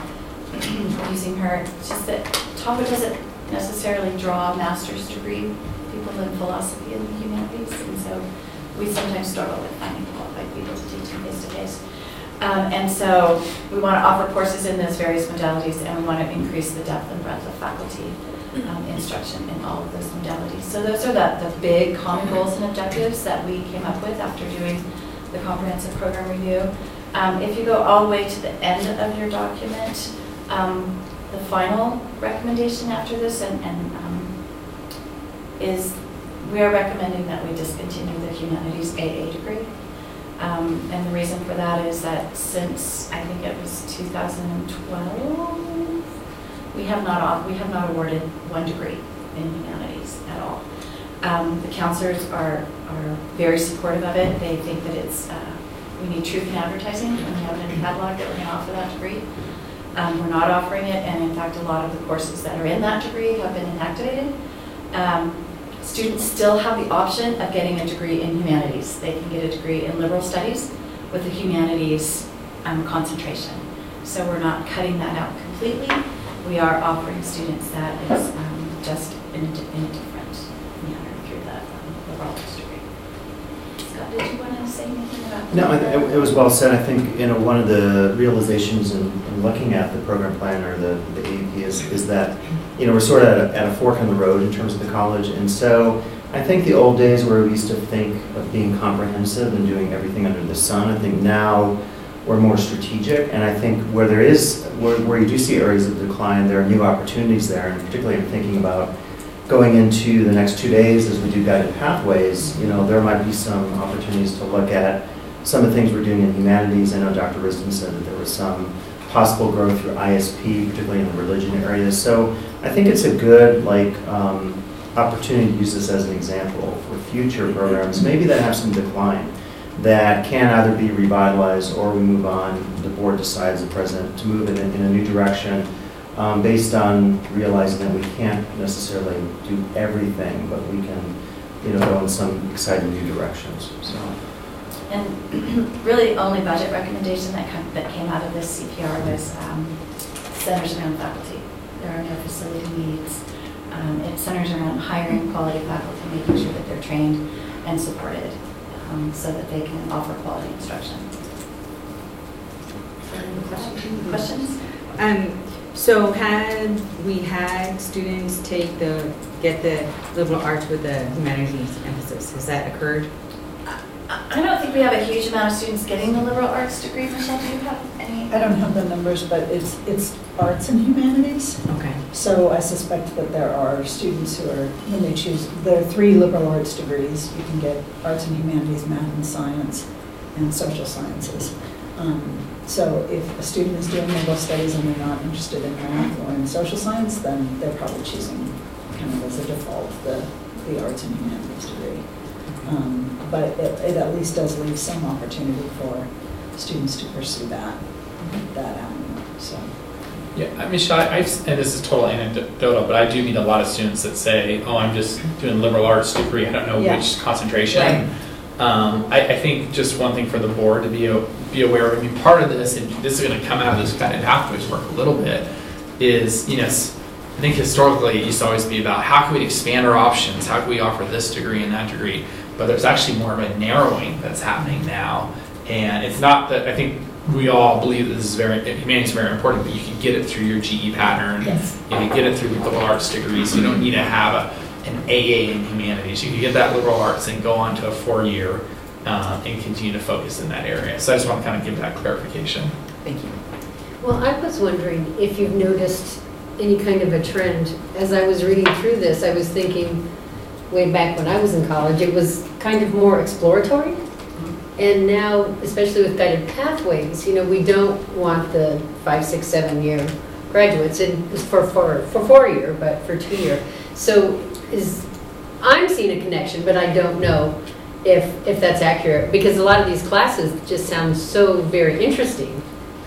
um, using her. It's just that Tahoe doesn't necessarily draw a master's degree people in philosophy and the humanities, and so we sometimes struggle with finding qualified people to teach in face-to-face. Um, and so we want to offer courses in those various modalities, and we want to increase the depth and breadth of faculty um, instruction in all of those modalities. So those are the, the big common goals and objectives that we came up with after doing the comprehensive program review. Um, if you go all the way to the end of your document, um, the final recommendation after this and, and um, is we are recommending that we discontinue the humanities A A degree. Um, and the reason for that is that since I think it was two thousand twelve, we have not we have not awarded one degree in humanities at all. Um, the counselors are are very supportive of it. They think that it's uh, we need truth in advertising, and we have it in the catalog that we're going to offer that degree. Um, we're not offering it, and in fact, a lot of the courses that are in that degree have been inactivated. Um, Students still have the option of getting a degree in humanities. They can get a degree in liberal studies with a humanities um, concentration. So we're not cutting that out completely. We are offering students that is um, just in a, in a different manner through the um, liberal arts degree. Scott, did you want to say anything about that? No, it, it was well said. I think, you know, one of the realizations in, in looking at the program plan or the, the A A P is, is that, you know, we're sort of at a, at a fork in the road in terms of the college. And so I think the old days where we used to think of being comprehensive and doing everything under the sun, I think now we're more strategic. And I think where there is, where, where you do see areas of decline, there are new opportunities there. And particularly I'm thinking about going into the next two days as we do guided pathways, you know, there might be some opportunities to look at some of the things we're doing in humanities. I know Doctor Risden said that there was some possible growth through I S P, particularly in the religion areas. So I think it's a good, like, um, opportunity to use this as an example for future programs, maybe that have some decline, that can either be revitalized or we move on, the board decides, the president, to move in a, in a new direction um, based on realizing that we can't necessarily do everything, but we can, you know, go in some exciting new directions. So. And really, only budget recommendation that come, that came out of this C P R was um, centers around faculty. There are no facility needs. Um, it centers around hiring quality faculty, making sure that they're trained and supported um, so that they can offer quality instruction. Any questions? Questions? Um, so had we had students take the, get the liberal arts with the humanities emphasis, has that occurred? I don't think we have a huge amount of students getting the liberal arts degree. Michelle, do you have any? I don't have the numbers, but it's it's arts and humanities. Okay. So I suspect that there are students who are, when they choose, there are three liberal arts degrees. You can get arts and humanities, math and science, and social sciences. Um, so if a student is doing liberal studies and they're not interested in math or in social science, then they're probably choosing kind of as a default the, the arts and humanities degree. Um, but it, it at least does leave some opportunity for students to pursue that, that avenue, so. Yeah, I mean, Michelle, I've, and this is total anecdotal, but I do meet a lot of students that say, oh, I'm just doing a liberal arts degree, I don't know Yeah. which concentration. Right. Um, I, I think just one thing for the board to be, be aware of, I mean, part of this, and this is going to come out of this kind of pathways work a little bit, is, you know, I think historically it used to always be about how can we expand our options, how can we offer this degree and that degree, but there's actually more of a narrowing that's happening now. And it's not that, I think we all believe that this is very, humanities is very important, but you can get it through your G E pattern. Yes. You can get it through liberal arts degrees. You don't need to have a, an A A in humanities. You can get that liberal arts and go on to a four-year uh, and continue to focus in that area. So I just want to kind of give that clarification. Thank you. Well, I was wondering if you've noticed any kind of a trend. As I was reading through this, I was thinking, way back when I was in college, it was kind of more exploratory. And now, especially with guided pathways, you know, we don't want the five, six, seven year graduates and for, for, for four year, but for two year. So is, I'm seeing a connection, but I don't know if, if that's accurate, because a lot of these classes just sound so very interesting,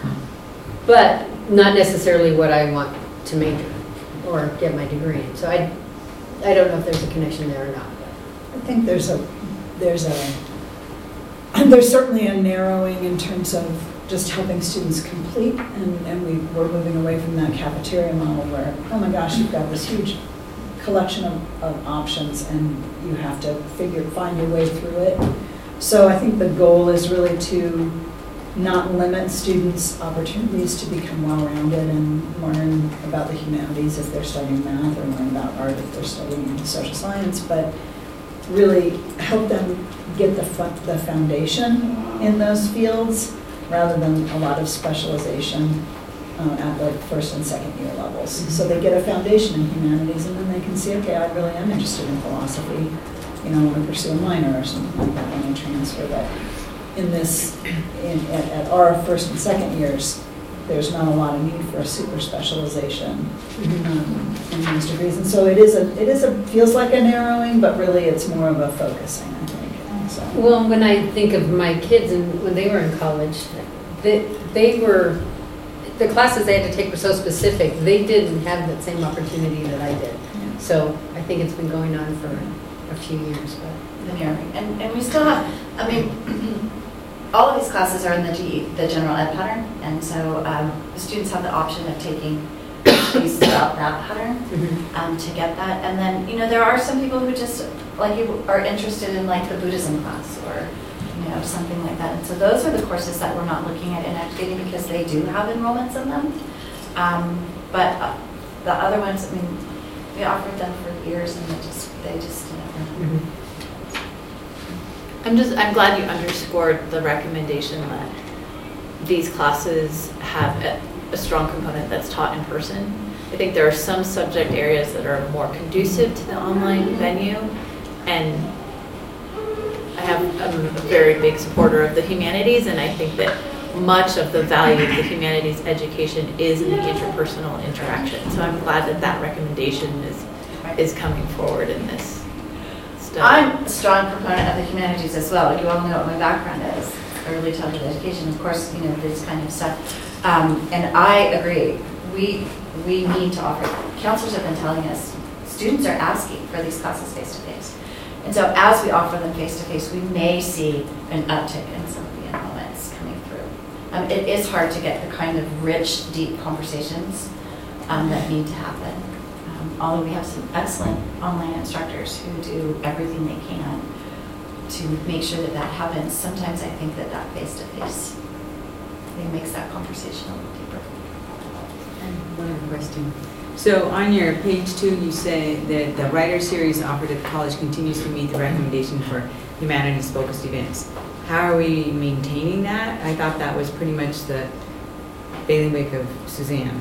but not necessarily what I want to major or get my degree in. So I, I don't know if there's a connection there or not. I think there's a, there's a, there's certainly a narrowing in terms of just helping students complete, and, and we, we're moving away from that cafeteria model where, oh my gosh, you've got this huge collection of, of options and you have to figure, find your way through it. So I think the goal is really to not limit students' opportunities to become well-rounded and learn about the humanities if they're studying math, or learn about art if they're studying social science, but really help them get the, the foundation in those fields rather than a lot of specialization uh, at the first and second year levels. Mm-hmm. So they get a foundation in humanities and then they can see, okay, I really am interested in philosophy. You know, I want to pursue a minor or something like that when they transfer. But in this, in, at, at our first and second years, there's not a lot of need for a super specialization um, in these degrees. And so it is a, it is a, feels like a narrowing, but really it's more of a focusing, I think. So. Well, when I think of my kids and when they were in college, they, they were, the classes they had to take were so specific, they didn't have that same opportunity that I did. Yeah. So I think it's been going on for a few years. But the narrowing. And, and we still have, I mean, all of these classes are in the G E, the general ed pattern, and so um, the students have the option of taking pieces about that pattern mm-hmm. um, to get that. And then, you know, there are some people who just, like you, are interested in like the Buddhism class or, you know, something like that. And so those are the courses that we're not looking at inactivating because they do have enrollments in them. Um, but uh, the other ones, I mean, we offered them for years and they just, they just never. Mm-hmm. I'm just, I'm glad you underscored the recommendation that these classes have a, a strong component that's taught in person. I think there are some subject areas that are more conducive to the online venue, and I have, I'm a very big supporter of the humanities, and I think that much of the value of the humanities education is in the interpersonal interaction. So I'm glad that that recommendation is is coming forward in this study. I'm a strong proponent of the humanities as well. You all know what my background is, early childhood education, of course, you know, this kind of stuff. Um, and I agree, we, we need to offer, counselors have been telling us, students are asking for these classes face-to-face. And so as we offer them face-to-face, we may see an uptick in some of the enrollments coming through. Um, it is hard to get the kind of rich, deep conversations um, that need to happen. Um, although we have some excellent online instructors who do everything they can to make sure that that happens. Sometimes I think that that face-to-face it makes that conversation a little deeper. And one other question. So on your page two, you say that the writer series offered at the college continues to meet the recommendation for humanities-focused events. How are we maintaining that? I thought that was pretty much the bailiwick of Suzanne.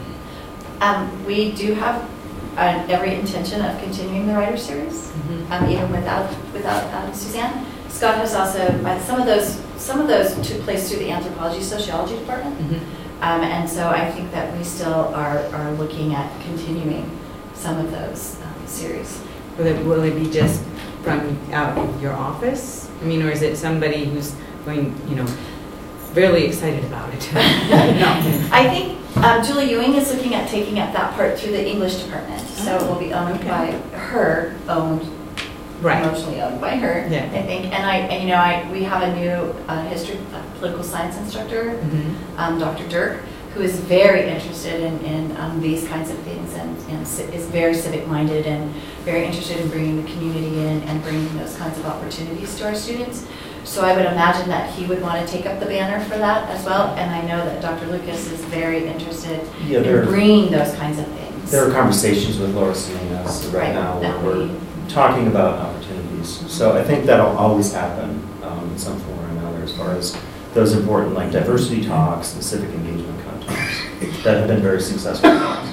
Um, we do have uh, every intention of continuing the writer series, mm-hmm. um, even without without um, Suzanne. Scott has also uh, some of those some of those took place through the anthropology sociology department. Mm-hmm. Um, and so I think that we still are, are looking at continuing some of those um, series. Will it, will it be just from out of your office? I mean, or is it somebody who's going, you know, really excited about it? No. I think um, Julie Ewing is looking at taking up that part through the English department. So it will be owned okay. by her, owned, right. emotionally owned by her, yeah. I think. And I, and, you know, I we have a new uh, history, uh, political science instructor, mm-hmm. um, Doctor Dirk, who is very interested in, in um, these kinds of things and, and is very civic-minded and very interested in bringing the community in and bringing those kinds of opportunities to our students. So I would imagine that he would want to take up the banner for that as well. And I know that Doctor Lucas is very interested yeah, in bringing those kinds of things. There are conversations with Laura Salinas right, right now where we're we, talking about opportunities. Mm-hmm. So I think that'll always happen um, in some form or another as far as those important like diversity talks and civic engagement contexts that have been very successful.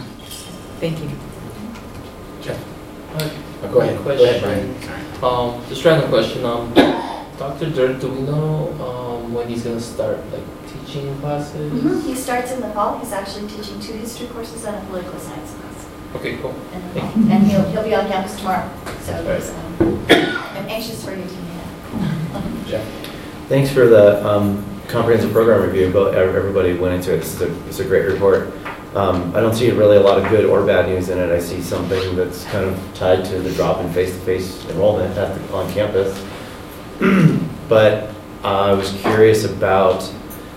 Thank you. Jeff. Oh, go ahead. Go ahead, Brian. Um, just random question. Um, Doctor Dirk, do we know um, when he's gonna start like teaching classes? Mm-hmm. He starts in the fall. He's actually teaching two history courses and a political science class. Okay, cool. And, and he'll he'll be on campus tomorrow. So right. um, I'm anxious for you to meet him. Jeff. Thanks for the um, comprehensive program review. But everybody went into it. It's a, it's a great report. Um, I don't see really a lot of good or bad news in it. I see something that's kind of tied to the drop in face-to-face enrollment at the, on campus. But uh, I was curious about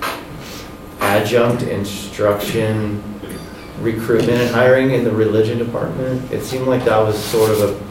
adjunct instruction recruitment and hiring in the religion department. It seemed like that was sort of a,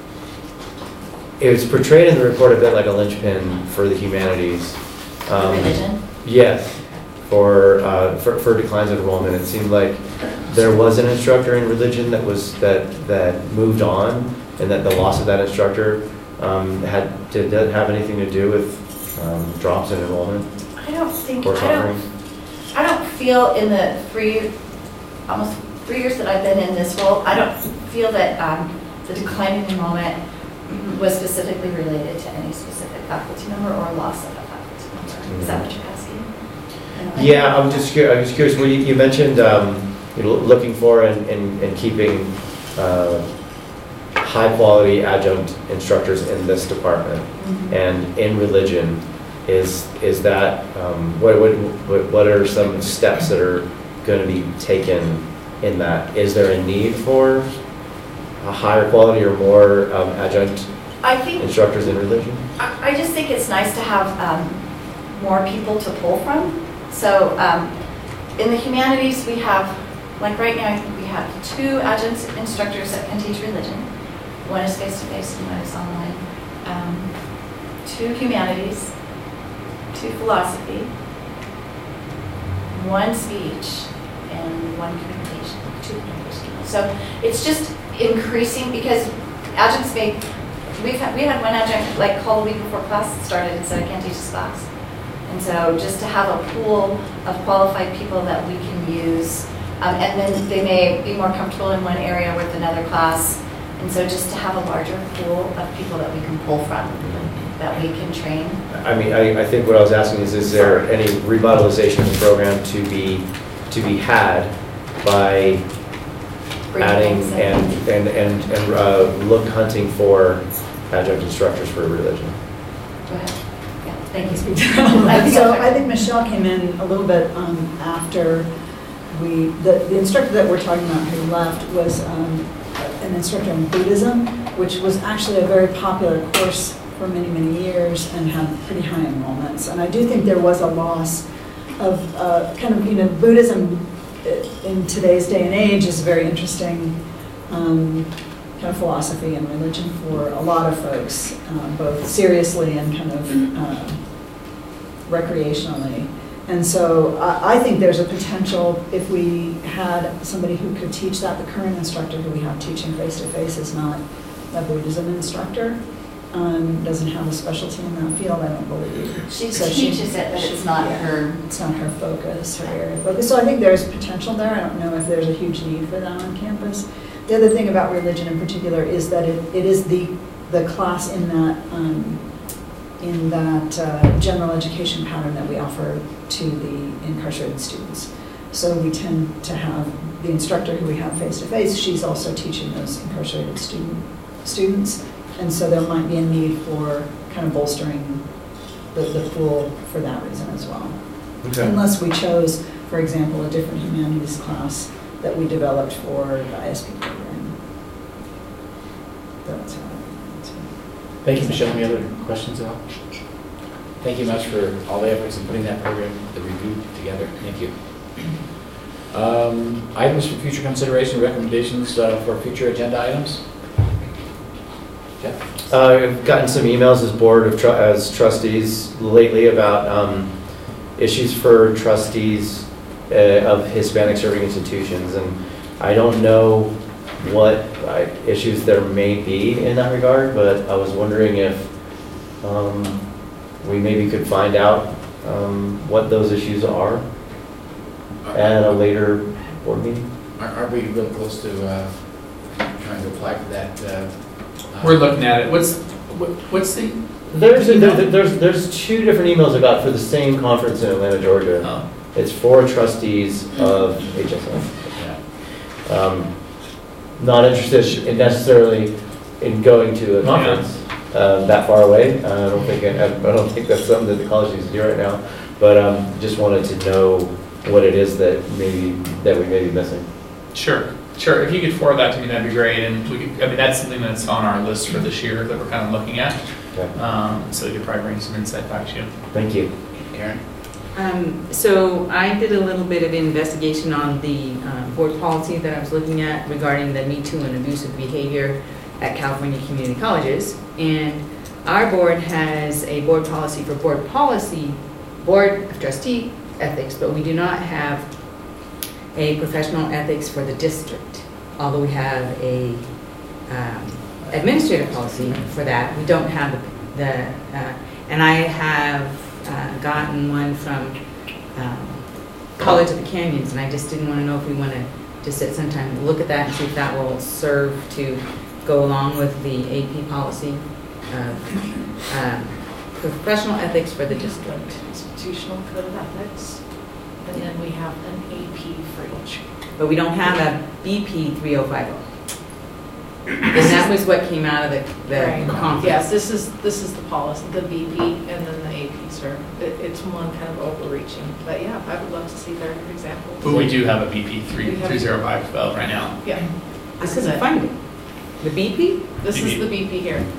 it was portrayed in the report a bit like a linchpin for the humanities. Um, religion? Yes, for, uh, for, for declines in enrollment. It seemed like there was an instructor in religion that was, that, that moved on, and that the loss of that instructor Um, had did that have anything to do with um, drops in enrollment? I don't think I don't, I don't feel in the three almost three years that I've been in this role, I don't feel that um, the decline in enrollment was specifically related to any specific faculty member or loss of a faculty member. Mm-hmm. Is that what you're asking? Yeah, I'm just curious. I was curious. Well, you, you mentioned um, you know, looking for and, and, and keeping. Uh, high quality adjunct instructors in this department. Mm-hmm. And in religion, is is that um, what, what what are some steps that are going to be taken in that? Is there a need for a higher quality or more um, adjunct I think, instructors in religion? I, I just think it's nice to have um, more people to pull from. So um, in the humanities we have, like right now I think we have two adjunct instructors that can teach religion. One is face-to-face and one is online. Um, two humanities, two philosophy, one speech, and one communication, two communication. So it's just increasing because adjuncts may, we've had, we had one adjunct like call a week before class started and said I can't teach this class. And so just to have a pool of qualified people that we can use, um, and then they may be more comfortable in one area with another class. And so just to have a larger pool of people that we can pull from, that we can train. I mean, I, I think what I was asking is, is there any revitalization of the program to be to be had by Bring adding things in. and, and, and, and uh, look hunting for adjunct instructors for religion. Go ahead. Yeah, thank you. So I think Michelle came in a little bit um, after we, the, the instructor that we're talking about who left was um, an instructor in Buddhism, which was actually a very popular course for many, many years and had pretty high enrollments. And I do think there was a loss of uh, kind of, you know, Buddhism in today's day and age is a very interesting um, kind of philosophy and religion for a lot of folks, uh, both seriously and kind of uh, recreationally. And so I, I think there's a potential if we had somebody who could teach that. The current instructor who we have teaching face-to-face is not a Buddhism instructor, um, doesn't have a specialty in that field, I don't believe. She So teaches it, but it's not yeah, her. It's not her focus, her area of focus. So I think there's potential there. I don't know if there's a huge need for that on campus. The other thing about religion in particular is that it, it is the the class in that um, in that uh, general education pattern that we offer to the incarcerated students. So we tend to have the instructor who we have face to face. She's also teaching those incarcerated student students, and so there might be a need for kind of bolstering the, the pool for that reason as well. Okay. Unless we chose, for example, a different humanities class that we developed for the I S P program. That's how. Thank you, Michelle. Any other questions at all? Thank you much for all the efforts in putting that program, the review together. Thank you. Um, items for future consideration, recommendations uh, for future agenda items? Jeff? Uh, I've gotten some emails as board of, tr as trustees lately about um, issues for trustees uh, of Hispanic serving institutions, and I don't know what uh, issues there may be in that regard, but I was wondering if um, we maybe could find out um, what those issues are at a later board meeting. Are, are we real close to uh, trying to apply for that? Uh, We're looking at it. What's what, what's the? There's, a, there, there's there's two different emails I got for the same conference in Atlanta, Georgia. Oh. It's for trustees of H S M. Yeah. Um, not interested in necessarily in going to a conference um, that far away. Uh, I don't think I, I don't think that's something that the college needs to do right now. But um, just wanted to know what it is that maybe that we may be missing. Sure, sure. If you could forward that to me, that'd be great. And we could, I mean, that's something that's on our list for this year that we're kind of looking at. Okay. Um, so we could probably bring some insight back to you. Thank you, Karen. Um, so I did a little bit of investigation on the uh, board policy that I was looking at regarding the Me Too and abusive behavior at California community colleges. And our board has a board policy for board policy, board of trustee ethics, but we do not have a professional ethics for the district. Although we have a um, administrative policy for that, we don't have the, the uh, and I have Uh, gotten one from um, College of the Canyons, and I just didn't want to know if we want to just sit sometime and look at that and see if that will serve to go along with the A P policy of um, professional ethics for the district. Institutional code of ethics, and then we have an A P for each. But we don't have a B P three oh five oh. And that was what came out of the, the Right. conference. Yes, this is this is the policy, the B P, and then the A P, sir. It, it's one kind of overreaching, but yeah, I would love to see their example. But we do have a B P three We have- three zero five twelve right now. Yeah. I couldn't find it. The B P? This B P. is the B P here.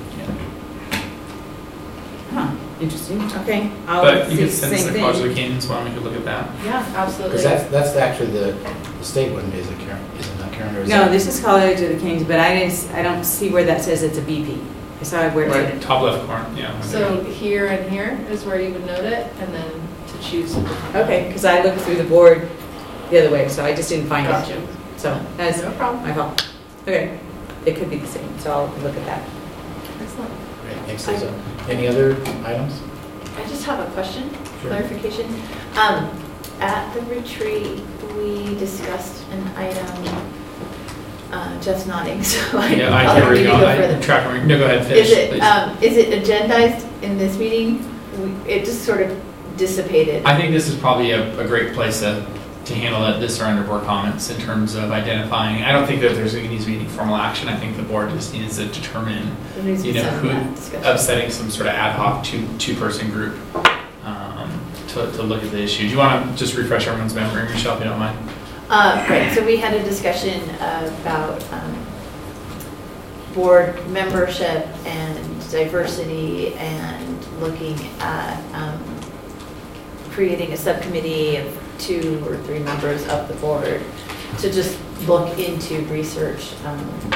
Huh, interesting. Okay. I'll But you see could the send us same the College of thing. the Canyons one. We could look at that. Yeah, absolutely. Because that's, that's actually the, the state one, is it Karen? Is it not Karen? Or is No, it- this is College of the Canyons, but I didn't, I don't see where that says it's a B P. I saw where it's Right, top left corner. Yeah. So here and here is where you would note it, and then to choose. Okay, because I looked through the board the other way, so I just didn't find Gotcha. it. So that's No problem. my fault. Okay, it could be the same, so I'll look at that. Excellent. Great, thanks, Lisa. Any other items? I just have a question, Sure. clarification. Um, at the retreat, we discussed an item, uh, Jeff's nodding, so I, Yeah, I I'll can let read you it. go I further. track and read. No, go ahead. Finish, Is it, please. um, is it agendized in this meeting? We- It just sort of dissipated. I think this is probably a, a great place to to handle it, this or under board comments in terms of identifying. I don't think that there's, there needs to be any formal action. I think the board just needs to determine, There needs to you be know, some who, of that discussion. of setting some sort of ad hoc two, two-person group um, to, to look at the issue. Do you want to just refresh everyone's memory, Michelle, if you don't mind? Uh, Right, so we had a discussion about um, board membership and diversity and looking at um, creating a subcommittee of two or three members of the board to just look into research, um,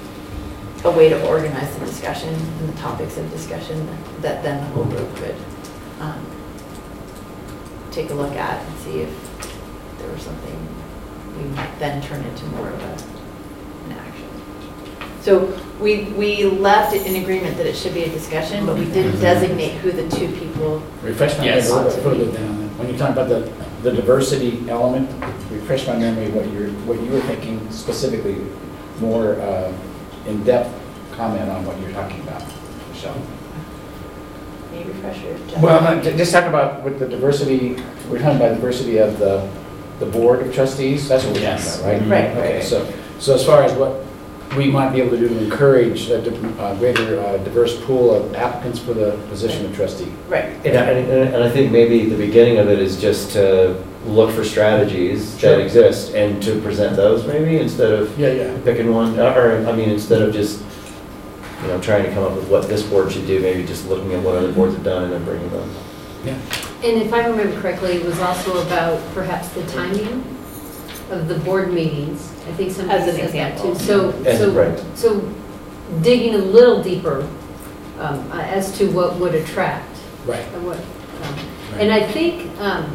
a way to organize the discussion and the topics of discussion that then the whole group could um, take a look at and see if there was something we might then turn into more of a, an action. So we, we left it in agreement that it should be a discussion, but we didn't designate who the two people. Refresh my Yes. memory a little bit then on that. When you're talking about the, the diversity element, refresh my memory what you're, what you were thinking specifically, more uh, in-depth comment on what you're talking about, Michelle. Maybe refresh your. Well, no, j- just talk about with the diversity, we're talking about diversity of the, the board of trustees, that's what we're talking Yes. about, right? Right, Okay, right. so, so as far as what we might be able to do to encourage a di- a greater uh, diverse pool of applicants for the position of trustee. Right. And I, and and I think maybe the beginning of it is just to look for strategies Sure. that exist and to present those maybe instead of Yeah, yeah. picking one, or, I mean, instead of just, you know, trying to come up with what this board should do, maybe just looking at what other boards have done and then bringing them. And if I remember correctly, it was also about perhaps the timing of the board meetings. I think somebody As an said that example. too. So, And- so, right. so digging a little deeper um, uh, as to what would attract. Right. uh, what, um, And I think, um,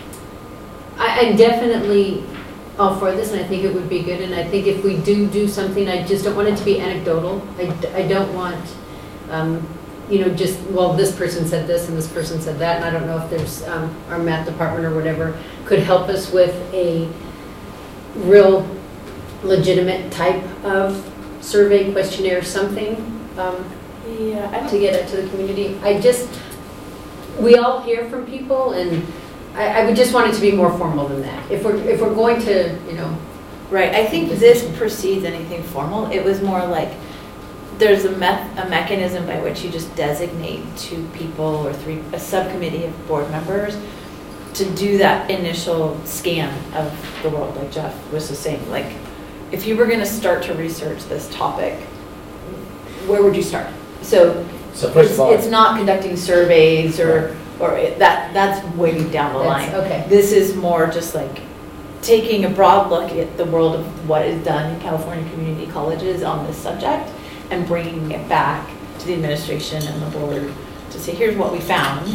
I, I'm definitely all for this, and I think it would be good. And I think if we do do something, I just don't want it to be anecdotal. I, d- I don't want, um, you know, just, well, this person said this and this person said that, and I don't know if there's, um, our math department or whatever could help us with a real legitimate type of survey, questionnaire, something, um, Yeah, I to get it to the community. I just, we all hear from people, and I, I would just want it to be more formal than that. If we're, if we're going to, you know. Right, I think this precedes anything formal. It was more like, there's a meth, a mechanism by which you just designate two people or three, a subcommittee of board members to do that initial scan of the world, like Jeff was just saying. Like, if you were gonna start to research this topic, where would you start? So, So first it's, of all, it's not conducting surveys or, or it- that, that's way down the line. That's- okay. This is more just like taking a broad look at the world of what is done in California community colleges on this subject and bringing it back to the administration and the board to say, here's what we found.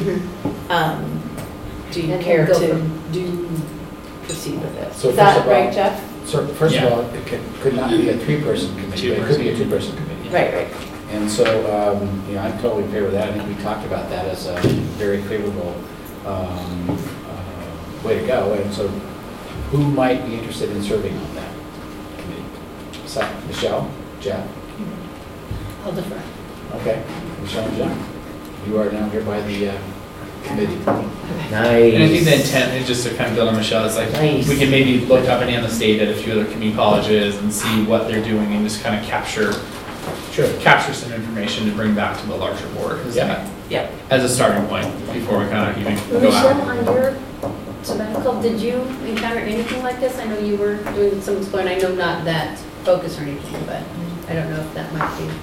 Um, do you And care go to from- do, proceed with it? So Is that first of all- right, Jeff? so first of Yeah. all, it could, could not be a three-person committee, but it could be a two-person committee. Right, right. And so, um, you know, I'm totally in favor of that. I think we talked about that as a very favorable um, uh, way to go. And so, who might be interested in serving on that committee? So, Michelle, Jeff? I'll defer. Okay, Michelle and Jeff, you are now here by the uh, committee. Nice. And I think the intent, and just to kind of build on Michelle, is like, Nice. we can maybe look up and down the state at a few other community colleges and see what they're doing and just kind of capture, Sure. capture some information to bring back to the larger board. Is Yeah. that, Yep. as a starting point, before we kind of even go Michelle, out? on your sabbatical, did you encounter anything like this? I know you were doing some exploring. I know not that focus or anything, but I don't know if that might be.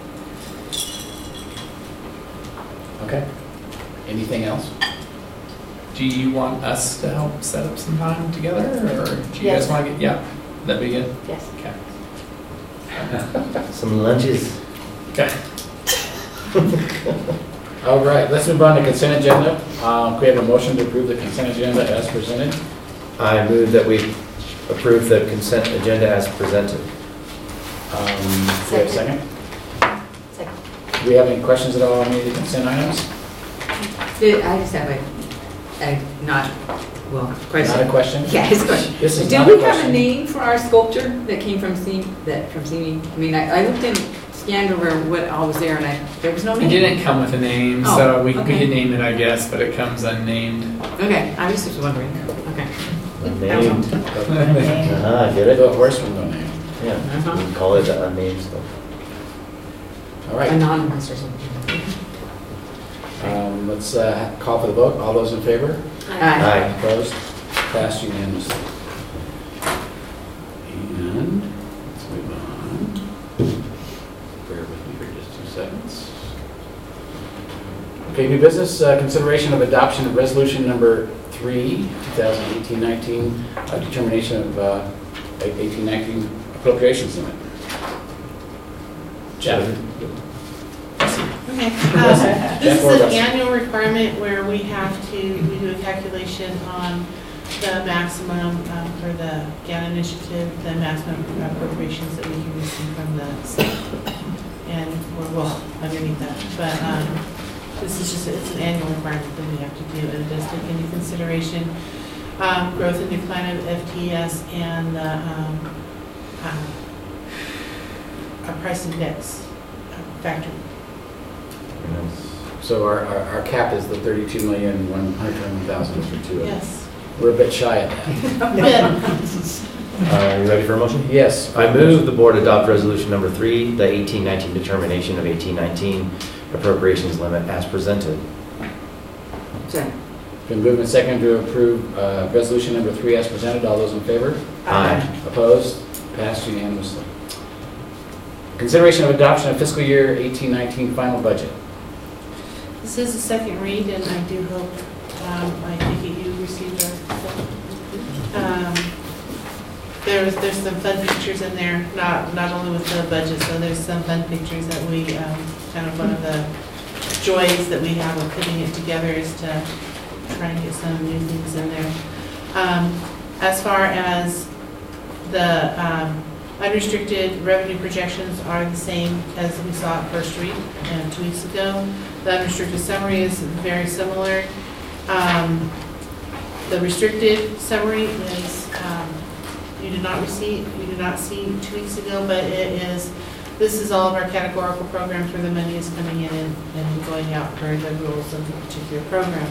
Okay. Anything else? Do you want us to help set up some time together, or do you Yes. guys want to get, yeah, that'd be good? Yes. Okay. Some lunches. Okay. All right, let's move on to consent agenda. Um, We have a motion to approve the consent agenda as presented. I move that we approve the consent agenda as presented. Um, Do we have a second? Second. Do we have any questions at all on any of the consent items? Did- I just have a, a not, well, question. Not a question? Yeah, it's a question. This is Do not a we have a question. name for our sculpture that came from C, that, from C M E? I mean, I, I looked in, scanned over what all was there, and I, there was no It name. didn't come with a name, Oh, so we, we okay. can name it, I guess, but it comes unnamed. Okay, I was just wondering, okay. Unnamed. Ah, get it? The horse from the name. Yeah, Uh-huh. we can call it unnamed stuff. All right. Anonymous or something. Um, Let's uh, call for the vote. All those in favor? Aye. Opposed? Passed unanimously. And let's move on. Bear with me for just two seconds. Okay, new business, uh, consideration of adoption of resolution number three, twenty eighteen nineteen, uh, determination of uh, eighteen nineteen appropriations limit. Jeff? Okay, um, this is Or an Russ? annual requirement where we have to, we do a calculation on the maximum um, for the GAN initiative, the maximum appropriations that we can receive from the state. And we're well underneath that, but um, this is just, it's an annual requirement that we have to do, and it does take into consideration um, growth and decline of F T S and the um, um, a price index uh, factor. So our, our, our cap is the thirty-two million, one hundred twenty thousand for two of them. Yes. We're a bit shy of that. Uh, you ready for a motion? Yes. I move the board adopt resolution number three, the eighteen nineteen determination of eighteen nineteen appropriations limit as presented. Second. Been moved and seconded to approve uh, resolution number three as presented. All those in favor? Aye. Opposed? Passed unanimously. Consideration of adoption of fiscal year eighteen nineteen final budget. This is the second read, and I do hope, um, I think you received our, um, there's, there's some fun pictures in there, not, not only with the budget, so there's some fun pictures that we, um, kind of one of the joys that we have of putting it together is to try and get some new things in there. Um, as far as the, um, unrestricted revenue projections are the same as we saw at first read and two weeks ago. The unrestricted summary is very similar. Um, the restricted summary is, um, you did not receive, you did not see two weeks ago, but it is, this is all of our categorical programs where the money is coming in and, and going out per the rules of the particular program.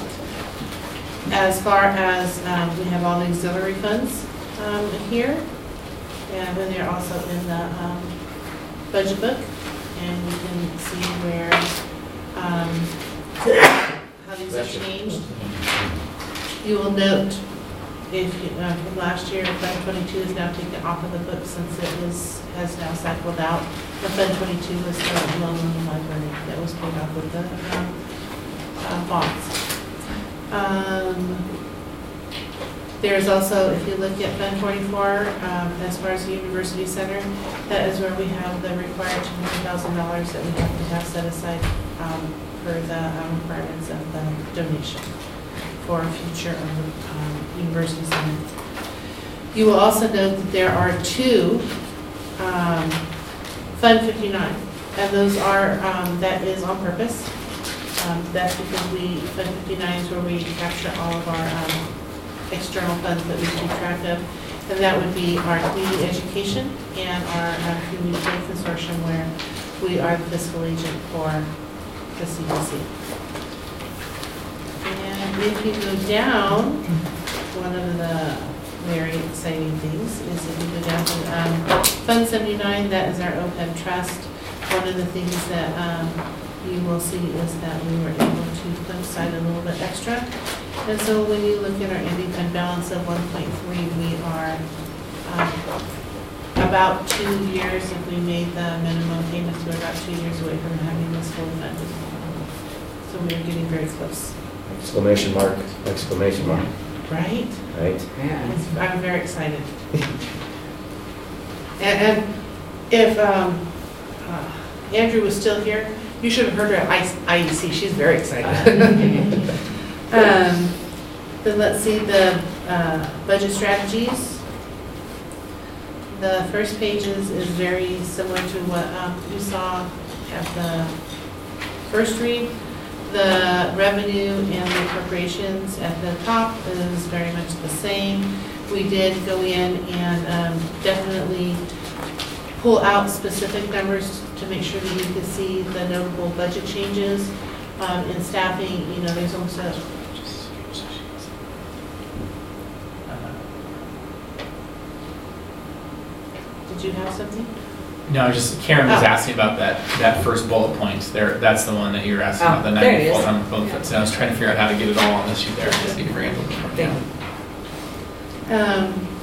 As far as, um, we have all the auxiliary funds um, here. And then they're also in the um, budget book, and we can see where, um, how these have changed. You will note, if, you- uh, from last year, Fund twenty-two is now taken off of the book since it is, has now cycled out. The Fund twenty-two was the loan in the library that was paid off with the um, uh, bonds. Um, There's also, if you look at Fund twenty-four, um, as far as the University Center, that is where we have the required two hundred thousand dollars that we have to have set aside um, for the um, requirements of the donation for future of the um, University Center. You will also note that there are two um, Fund fifty-nine, and those are, um, that is on purpose. Um, that's because we, Fund fifty-nine is where we capture all of our um, external funds that we keep track of, and that would be our community education and our uh, community faith consortium, where we are the fiscal agent for the C D C. And if you go down, one of the very exciting things is if you go down to um, Fund seventy-nine, that is our O P E B trust. One of the things that um, you will see is that we were able to put aside a little bit extra. And so when you look at our ending fund balance of one point three, we are um, about two years, if we made the minimum payments, we're about two years away from having this fully funded. So we're getting very close. Exclamation mark, exclamation mark. Right? Right? Yeah. I'm very excited. and, and if um, uh, Andrew was still here, you should have heard her at I E C. She's very excited. um, then let's see the uh, budget strategies. The first page is, is very similar to what um, you saw at the first read. The revenue and the appropriations at the top is very much the same. We did go in and um, definitely pull out specific numbers to make sure that you could see the notable budget changes. Um, in staffing, you know, there's almost a, uh, you have something? No, just Karen was Oh. asking about that, that first bullet point there. That's the one that you were asking Oh, about, the there it ninety is. full-time equivalents. And I was trying to figure out how to get it all on this sheet there. Just need to bring it a little bit more down. Um,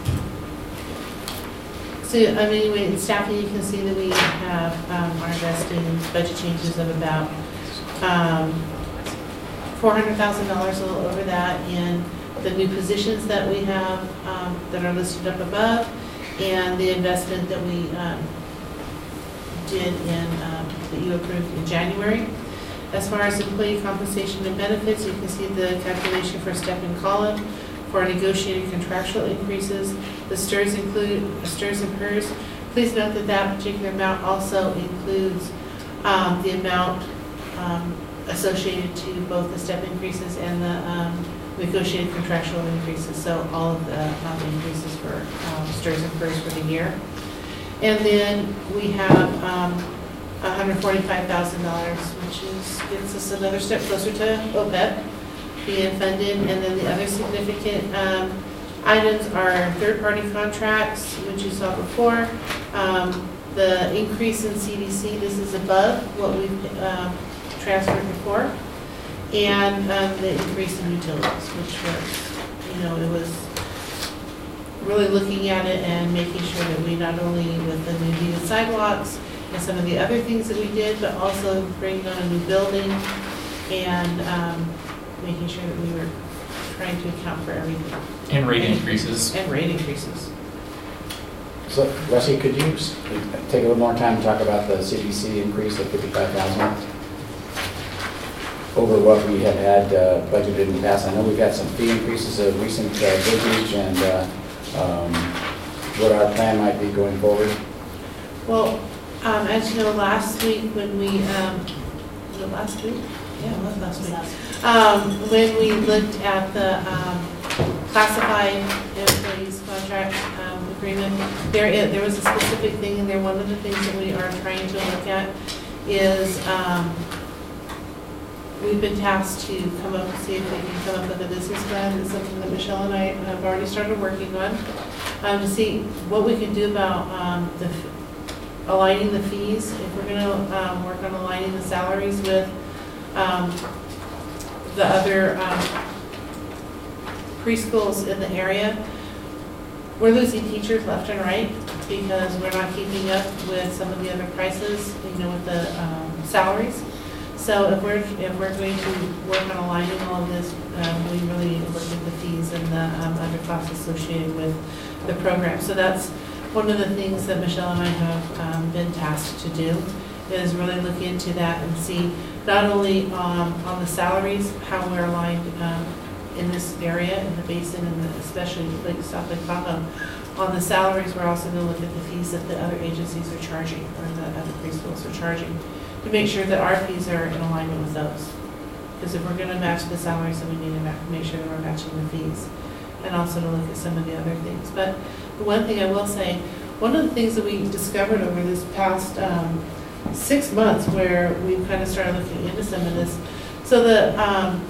So, I mean, in staffing, you can see that we have um, our investing budget changes of about um, four hundred thousand dollars, a little over that, in the new positions that we have um, that are listed up above, and the investment that we um, did in, um, that you approved in January. As far as employee compensation and benefits, you can see the calculation for step and column for negotiated contractual increases. The STRS include, STRS and PERS. Please note that that particular amount also includes um, the amount um, associated to both the step increases and the um, negotiated contractual increases. So all of the um, increases for um, STRS and PERS for the year. And then we have um, one hundred forty-five thousand dollars, which is, gets us another step closer to O P E B being funded. And then the other significant um, items are third-party contracts, which you saw before. Um, the increase in C D C, this is above what we've um, transferred before. And um, the increase in utilities, which was, you know, it was really looking at it and making sure that we not only with the new needed sidewalks and some of the other things that we did, but also bringing on a new building and um, making sure that we were trying to account for everything. And rate increases. And rate increases. So, Leslie, could you s- take a little more time to talk about the C D C increase of fifty-five thousand over what we had had uh, budgeted in the past? I know we've got some fee increases of recent uh, vintage and uh, um, what our plan might be going forward. Well, um, as you know, last week when we, um, was it last week? Yeah, it was last week. Um, when we looked at the um, classified employees contract um, agreement, there is, there was a specific thing in there. One of the things that we are trying to look at is um, we've been tasked to come up and see if we can come up with a business plan. It's something that Michelle and I have already started working on um, to see what we can do about um, the aligning the fees. If we're going to um, work on aligning the salaries with um, the other um, preschools in the area. We're losing teachers left and right because we're not keeping up with some of the other prices, you know, with the um, salaries. So if we're if we're going to work on aligning all of this, um, we really need to look at the fees and the um, other costs associated with the program. So that's one of the things that Michelle and I have um, been tasked to do, is really look into that and see not only um, on the salaries, how we're aligned um, in this area, in the basin, and the, especially Lake South Lake Tahoe. On the salaries, we're also going to look at the fees that the other agencies are charging, or the other preschools are charging, to make sure that our fees are in alignment with those. Because if we're going to match the salaries, then we need to ma make sure that we're matching the fees, and also to look at some of the other things. But the one thing I will say, one of the things that we discovered over this past um, six months where we've kind of started looking into some of this, so the um,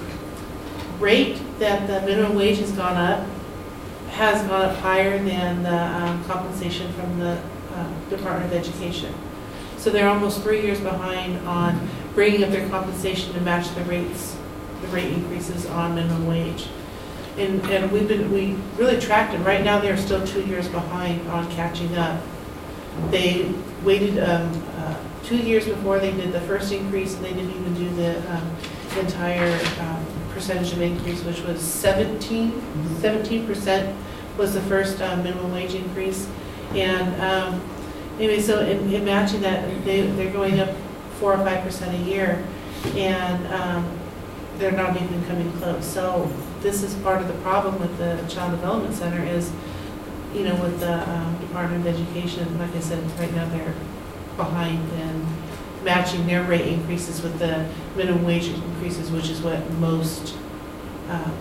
rate that the minimum wage has gone up has gone up higher than the um, compensation from the uh, Department of Education. So they're almost three years behind on bringing up their compensation to match the rates, the rate increases on minimum wage. And, and we've been, we really tracked them. Right now, they're still two years behind on catching up. They waited um, uh, two years before they did the first increase, and they didn't even do the um, entire um, percentage of increase, which was seventeen, seventeen percent was the first um, minimum wage increase. And um, anyway, so in, in matching that, they, they're going up four or five percent a year, and um, they're not even coming close. So this is part of the problem with the Child Development Center is, you know, with the um, Department of Education, like I said, right now they're behind in matching their rate increases with the minimum wage increases, which is what most um,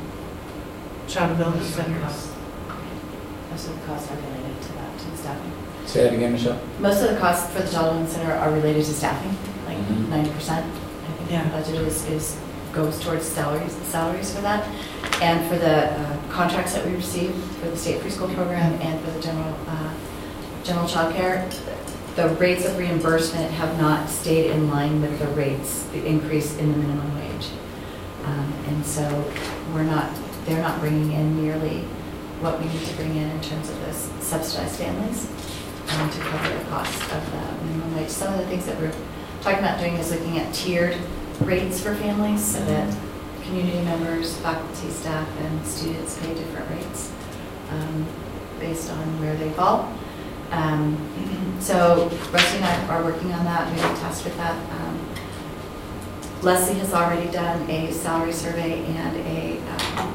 Child Development Centers. Most of the costs are related to that, to the staffing. Say that again, Michelle. Most of the costs for the Child Development Center are related to staffing, like Mm-hmm. ninety percent. I think Yeah. the budget is, is goes towards salaries salaries for that. And for the uh, contracts that we receive for the state preschool program and for the general uh, general childcare, the rates of reimbursement have not stayed in line with the rates, the increase in the minimum wage. Um, And so we're not, they're not bringing in nearly what we need to bring in in terms of those subsidized families um, to cover the cost of the minimum wage. Some of the things that we're talking about doing is looking at tiered rates for families so that community members, faculty, staff, and students pay different rates um, based on where they fall. Um, so Rusty and I are working on that. We've been tasked with that. Um, Leslie has already done a salary survey and a um,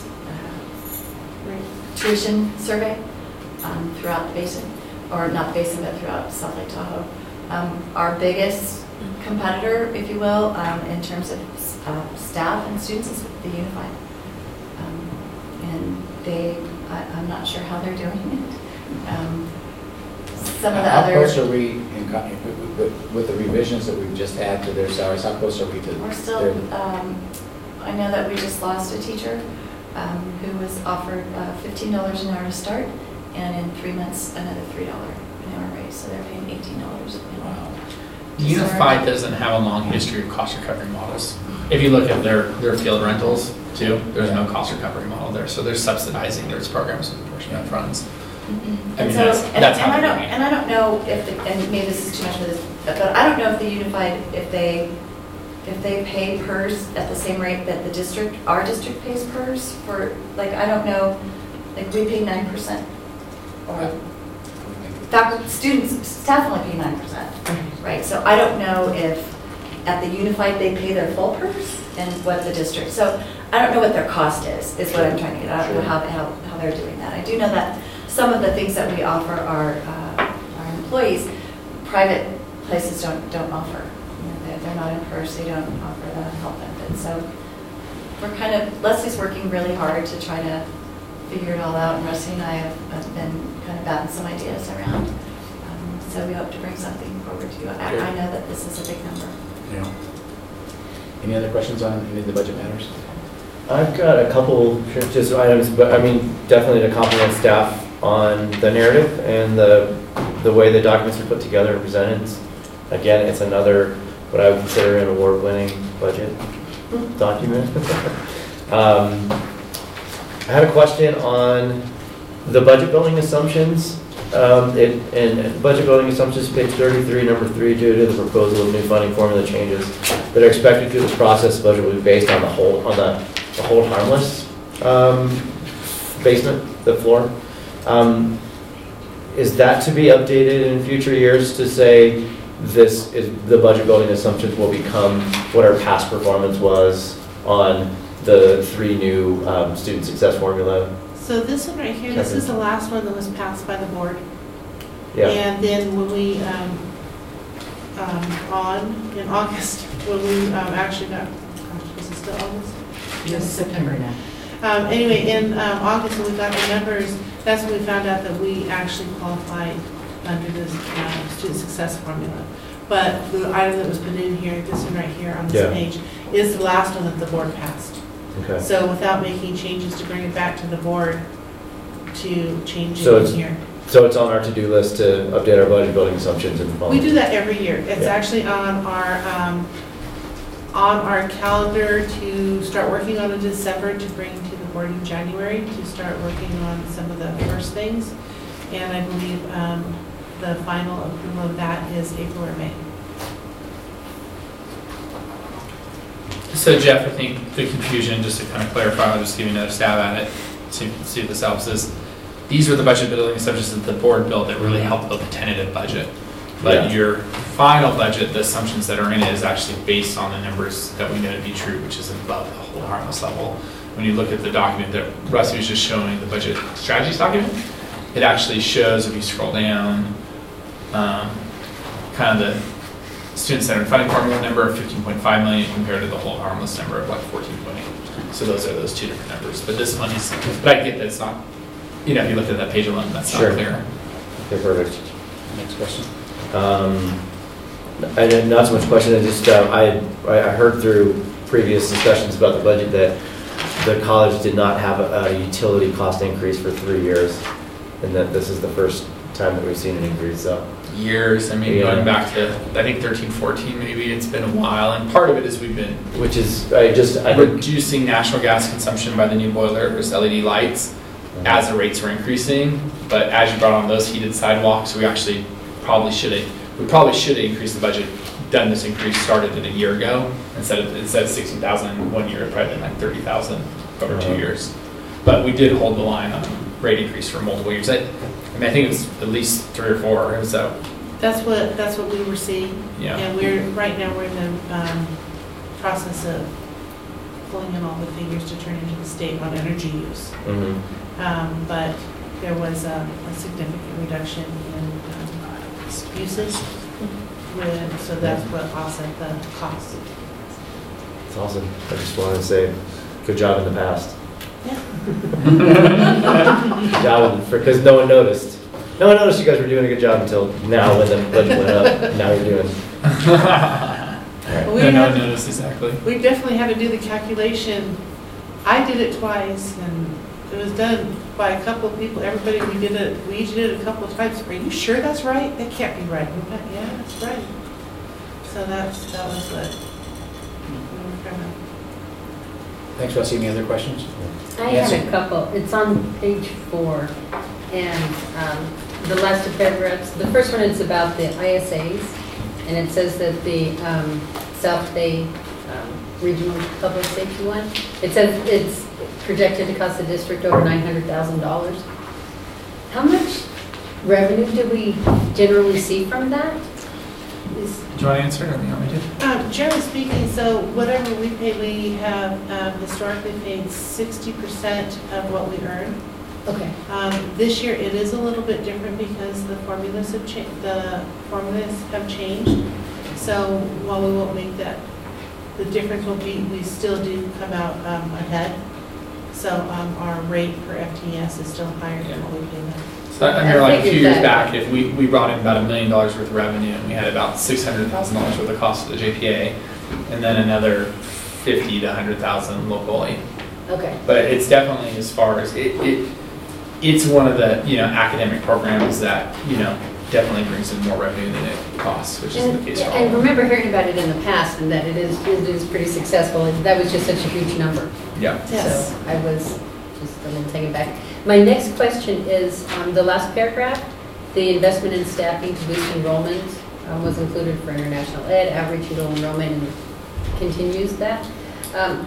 uh, tuition survey um, throughout the basin, or not the basin, but throughout South Lake Tahoe. Um, our biggest competitor, if you will, um, in terms of uh, staff and students is the Unified. Um, and they, I, I'm not sure how they're doing it. Um, some of the How other... close are we in, co- with, with, with the revisions that we've just had to their salaries? How close are we to? We're still, their- um, I know that we just lost a teacher um, who was offered uh, fifteen dollars an hour to start, and in three months, another three dollars an hour raise, so they're paying eighteen dollars an hour. Wow. Unified doesn't have a long history of cost recovery models. If you look at their, their field rentals too, there's no cost recovery model there. So they're subsidizing their programs with portion funds. Mm-hmm. I mean, And so, that's, and, that's and how I they're don't, doing it. and I don't know if, the, and maybe this is too much for this, but I don't know if the Unified, if they, if they pay P E R S at the same rate that the district, our district pays P E R S for, like, I don't know, like, we pay nine percent. Or, faculty, students, staff only pay nine percent, right? So I don't know if at the Unified they pay their full P E R S and what the district, so I don't know what their cost is, is what I'm trying to get at. I don't know how, how, how they're doing that. I do know that some of the things that we offer our, uh, our employees, private places don't, don't offer. You know, they're, they're not in P E R S, they don't offer the health benefits. So we're kind of, Leslie's working really hard to try to figure it all out, and Rusty and I have, have been kind of batting some ideas around. Um, so we hope to bring something forward to you. I, I know that this is a big number. Yeah. Any other questions on any of the budget matters? I've got a couple just items, but I mean, definitely to compliment staff on the narrative and the the way the documents are put together and presented. Again, it's another what I would consider an award-winning budget document. um, I had a question on the budget building assumptions. Um, it, and budget building assumptions, page thirty-three, number three, due to the proposal of new funding formula changes that are expected through this process, the budget will be based on the whole on the, the hold harmless um, basement, the floor. Um, is that to be updated in future years to say this is the budget building assumptions will become what our past performance was on the three new um, student success formula? So this one right here, this is the last one that was passed by the board. Yeah. And then when we, um, um, on, in August, when we um, actually got, gosh, was it still August? It's September now. Um, anyway, in um, August, when we got the numbers, that's when we found out that we actually qualified under this uh, student success formula. But the item that was put in here, this one right here on this Yeah. page, is the last one that the board passed. Okay. So without making changes to bring it back to the board to change So it it's, in here. so it's on our to-do list to update our budget building assumptions in the following. We do that every year. It's Yeah. actually on our, um, on our calendar to start working on in December to bring to the board in January to start working on some of the first things. And I believe um, the final approval of that is April or May. So Jeff, I think the confusion, just to kind of clarify, I'll just give you another stab at it, see, see if this helps, is these are the budget building assumptions that the board built that really help build the tentative budget. But Yeah. your final budget, the assumptions that are in it is actually based on the numbers that we know to be true, which is above the whole harmless level. When you look at the document that Rusty was just showing, the budget strategies document, it actually shows, if you scroll down, um, kind of the student-centered funding formula number of fifteen point five million compared to the whole harmless number of like fourteen point eight. So those are those two different numbers. But this one is, but I get that it's not, you know, if you look at that page alone, that's Sure. not clear. Okay, perfect. Next question. Um, I did not so much question, I just, uh, I, I heard through previous discussions about the budget that the college did not have a, a utility cost increase for three years, and that this is the first time that we've seen an increase, so. Years, I mean, Yeah. going back to, I think thirteen, fourteen, maybe, it's been a while, and part of it is we've been Which is, I just, I think, reducing natural gas consumption by the new boilers, L E D lights, as the rates were increasing, but as you brought on those heated sidewalks, we actually probably should have, we probably should have increased the budget, done this increase, started it a year ago, instead of, instead of sixty thousand in one year, it'd probably been like thirty thousand over two Uh-huh. years. But we did hold the line on rate increase for multiple years. I, I mean, I think it was at least three or four, so, That's what, that's what we were seeing. yeah. And we're, right now, we're in the um, process of pulling in all the figures to turn into the state on energy use. mhm. Um, But there was a a significant reduction in um, uses, with- so that's what offset the cost. It's awesome. I just wanted to say, good job in the past. Yeah. Good job, because no one noticed. No one noticed you guys were doing a good job until now when the budget went up. Now you're doing. We No, no have- one noticed exactly. We definitely had to do the calculation. I did it twice, and it was done by a couple of people. Everybody, we did it, we each did it a couple of times. Are you sure that's right? That can't be right. We're like, yeah, that's right. So that's, that was what we were kind of. Thanks, Rusty. Any other questions? I Nancy? had a couple. It's on page four, and um, the last two paragraphs. The first one is about the I S As, and it says that the um, South Bay um, Regional Public Safety one, it says it's projected to cost the district over nine hundred thousand dollars. How much revenue do we generally see from that? Is- Do you want to answer, or do you want me to? Um, Generally speaking, so whatever we pay, we have um, historically paid sixty percent of what we earn. Okay. Um, This year, it is a little bit different because the formulas have changed, the formulas have changed. So while we won't make that, the difference will be, we still do come out um, ahead. So um, our rate per F T S is still higher than what we pay now. So I remember like a few figured years that. back, if we, we brought in about a million dollars worth of revenue, and we had about six hundred thousand dollars worth of cost of the J P A, and then another fifty to a hundred thousand locally. Okay. But it's definitely, as far as, it, it, it's one of the, you know, academic programs that, you know, definitely brings in more revenue than it costs, which is the And case for all I of them. remember hearing about it in the past, and that it is, it is pretty successful, and that was just such a huge number. Yeah. Yes. So I was just a little taken back. My next question is, um, the last paragraph, the investment in staffing to boost enrollment um, was included for international ed, average dual enrollment, and continues that. Um,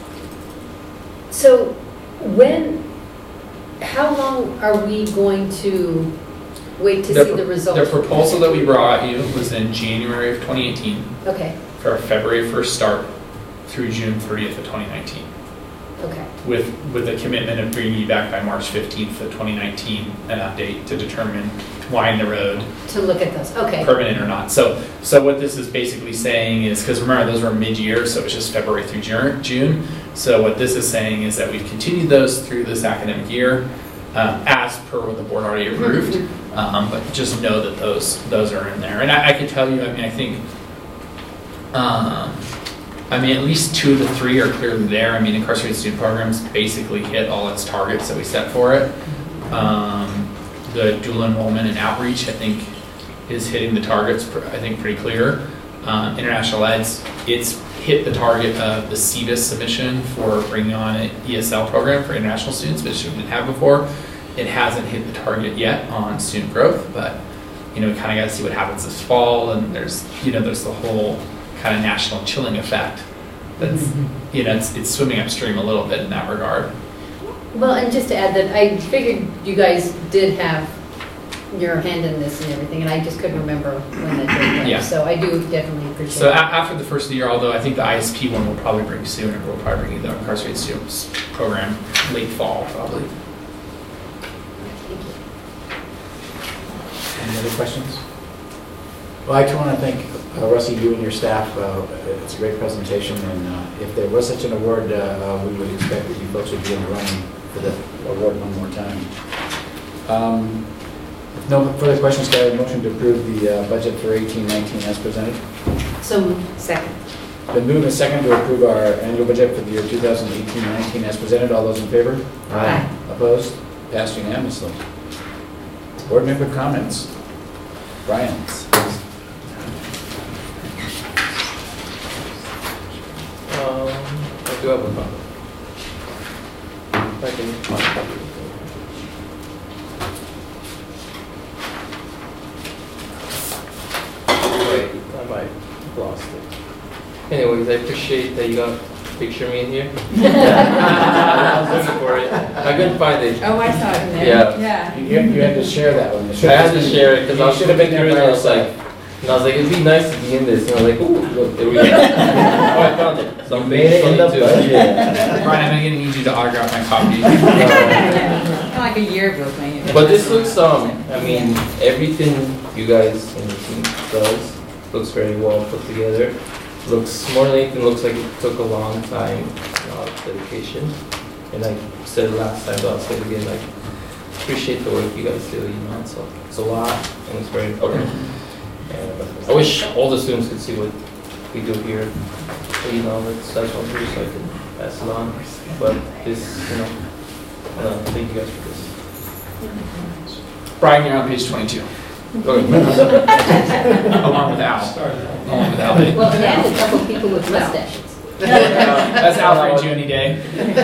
So when, how long are we going to wait to The see pro- the results? The proposal that we brought you was in January of twenty eighteen Okay, for a February first start through June thirtieth of twenty nineteen. okay. With, with the commitment of bringing you back by March fifteenth of twenty nineteen, an update to determine, widen the road, To look at those, okay. permanent or not. So, so what this is basically saying is, because remember, those were mid-year, so it was just February through Ju- June. So what this is saying is that we've continued those through this academic year, um, as per what the board already approved. Um, but just know that those, those are in there. And I, I can tell you, I mean, I think, um, I mean, at least two of the three are clearly there. I mean, incarcerated student programs basically hit all its targets that we set for it. Um, the dual enrollment and outreach, I think, is hitting the targets, pr- I think, pretty clear. Um, international eds, it's hit the target of the C V I S submission for bringing on an E S L program for international students, which we didn't have before. It hasn't hit the target yet on student growth, but, you know, we kind of got to see what happens this fall. And there's, you know, there's the whole kind of national chilling effect that's, you know, it's, it's swimming upstream a little bit in that regard. Well, and just to add that, I figured you guys did have your hand in this and everything, and I just couldn't remember when that did Yeah. end. So I do definitely appreciate So a- it. after the first of the year, although I think the I S P one will probably bring sooner, we'll probably bring the incarcerated students program late fall, probably. Any other questions? Well, I want to thank uh, Rusty, you and your staff. Uh, It's a great presentation, and uh, if there was such an award, uh, we would expect that you folks would be in the running for the award one more time. Um, If no further questions, can I have a motion to approve the uh, budget for eighteen nineteen as presented? So moved. Second. Been moved and second to approve our annual budget for the year two thousand eighteen nineteen as presented. All those in favor? Aye. Opposed? Passed unanimously. Board member comments? Brian? Um, I do have a comment. If I can find it. Wait, I might have lost it. Anyways, I appreciate that you got a picture of me in here. I was looking for it. I couldn't find it. Oh, I saw it in there. Yeah. Yeah. You, you had to share that one. I had to share it because I You was should have been there curious, by and I was yourself. like, and I was like, it'd be nice to be in this. And I was like, ooh, look, there we go. Oh, I found it. So I'm Made it in the budget. Brian, I'm gonna need you to autograph my copy. Like a year ago, playing it. But this looks, um, I mean, everything you guys in the team does looks very well put together. Looks, more than anything, looks like it took a long time, a lot of dedication. And I said it last time, but I'll say it again, like, appreciate the work you guys do, you know, it's a, it's a lot, and it's very important. And I wish all the students could see what we do here, but, you know, that's, that's what I'm doing, so I can pass it on. But this, you know, uh, thank you guys for this. Brian, you're on page twenty-two. Along with Al. Along with Al. Well, and a couple people with mustaches. That's Al for you any day.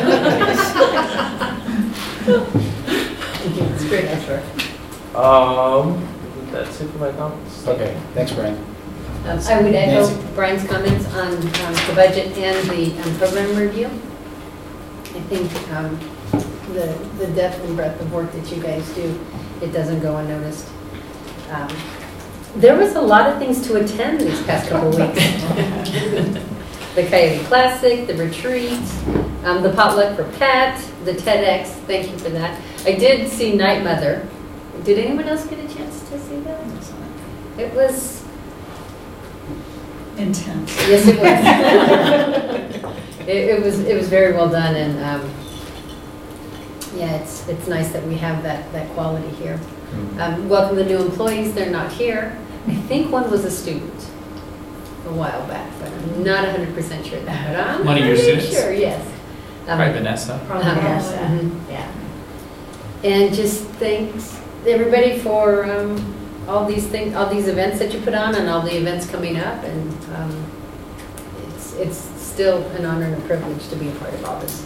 It's great effort. Um, that's it for my comments. Okay, thanks, Brian. Um, I would echo Nancy? Brian's comments on um, the budget and the um, program review. I think um, the, the depth and breadth of work that you guys do, it doesn't go unnoticed. Um, there was a lot of things to attend these past couple of weeks. The Coyote Classic, the retreat, um, the potluck for Pat, the TEDx, thank you for that. I did see Night Mother. Did anyone else get a chance to see that? It was intense. Yes, it was. it, it was. It was very well done, and um, yeah, it's it's nice that we have that that quality here. Um, welcome the new employees. They're not here. I think one was a student a while back, but I'm not one hundred percent sure that. But I'm One of your pretty students? Sure, yes. Um, Probably Vanessa. Probably Vanessa. Mhm. Yeah. And just thanks everybody for um, all these things, all these events that you put on, and all the events coming up. And um, it's it's still an honor and a privilege to be a part of all this.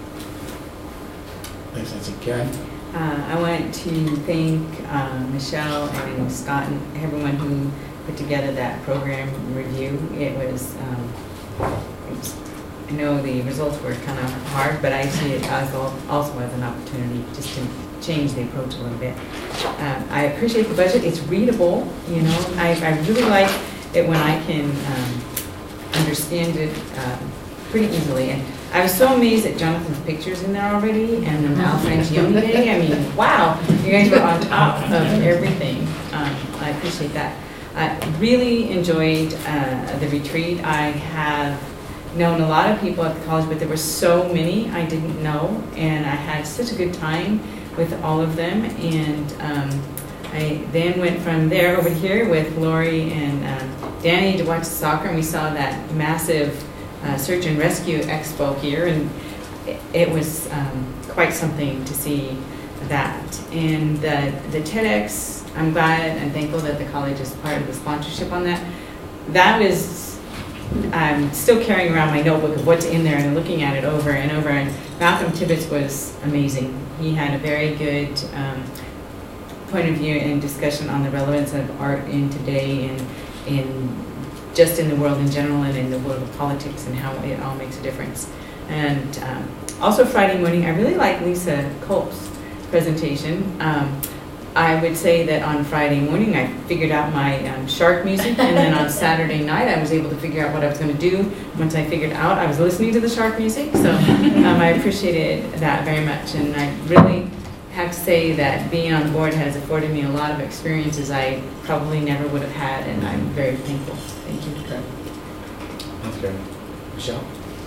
Thanks, Nancy. Karen? Uh, I want to thank uh, Michelle and Scott and everyone who put together that program review. It was, um, it was I know the results were kind of hard, but I see it as al- also as an opportunity just to change the approach a little bit. Um, I appreciate the budget. It's readable, you know. I, I really like it when I can um, understand it um, pretty easily. And I was so amazed at Jonathan's pictures in there already, and then Al Franchione Day. I mean, wow, you guys were on top of everything. Um, I appreciate that. I really enjoyed uh, the retreat. I have known a lot of people at the college, but there were so many I didn't know, and I had such a good time with all of them. And um, I then went from there over here with Lori and um, Danny to watch soccer, and we saw that massive uh, search and rescue expo here, and it, it was um, quite something to see that. And the, the TEDx, I'm glad and thankful that the college is part of the sponsorship on that. That was, I'm still carrying around my notebook of what's in there and looking at it over and over. And Malcolm Tibbetts was amazing. He had a very good um, point of view and discussion on the relevance of art in today and in just in the world in general and in the world of politics and how it all makes a difference. And um, also Friday morning, I really like Lisa Culp's presentation. Um, I would say that on Friday morning, I figured out my um, shark music, and then on Saturday night, I was able to figure out what I was going to do. Once I figured out, I was listening to the shark music, so um, I appreciated that very much. And I really have to say that being on board has afforded me a lot of experiences I probably never would have had, and I'm very thankful. Thank you. Okay. Thanks, Karen. Michelle?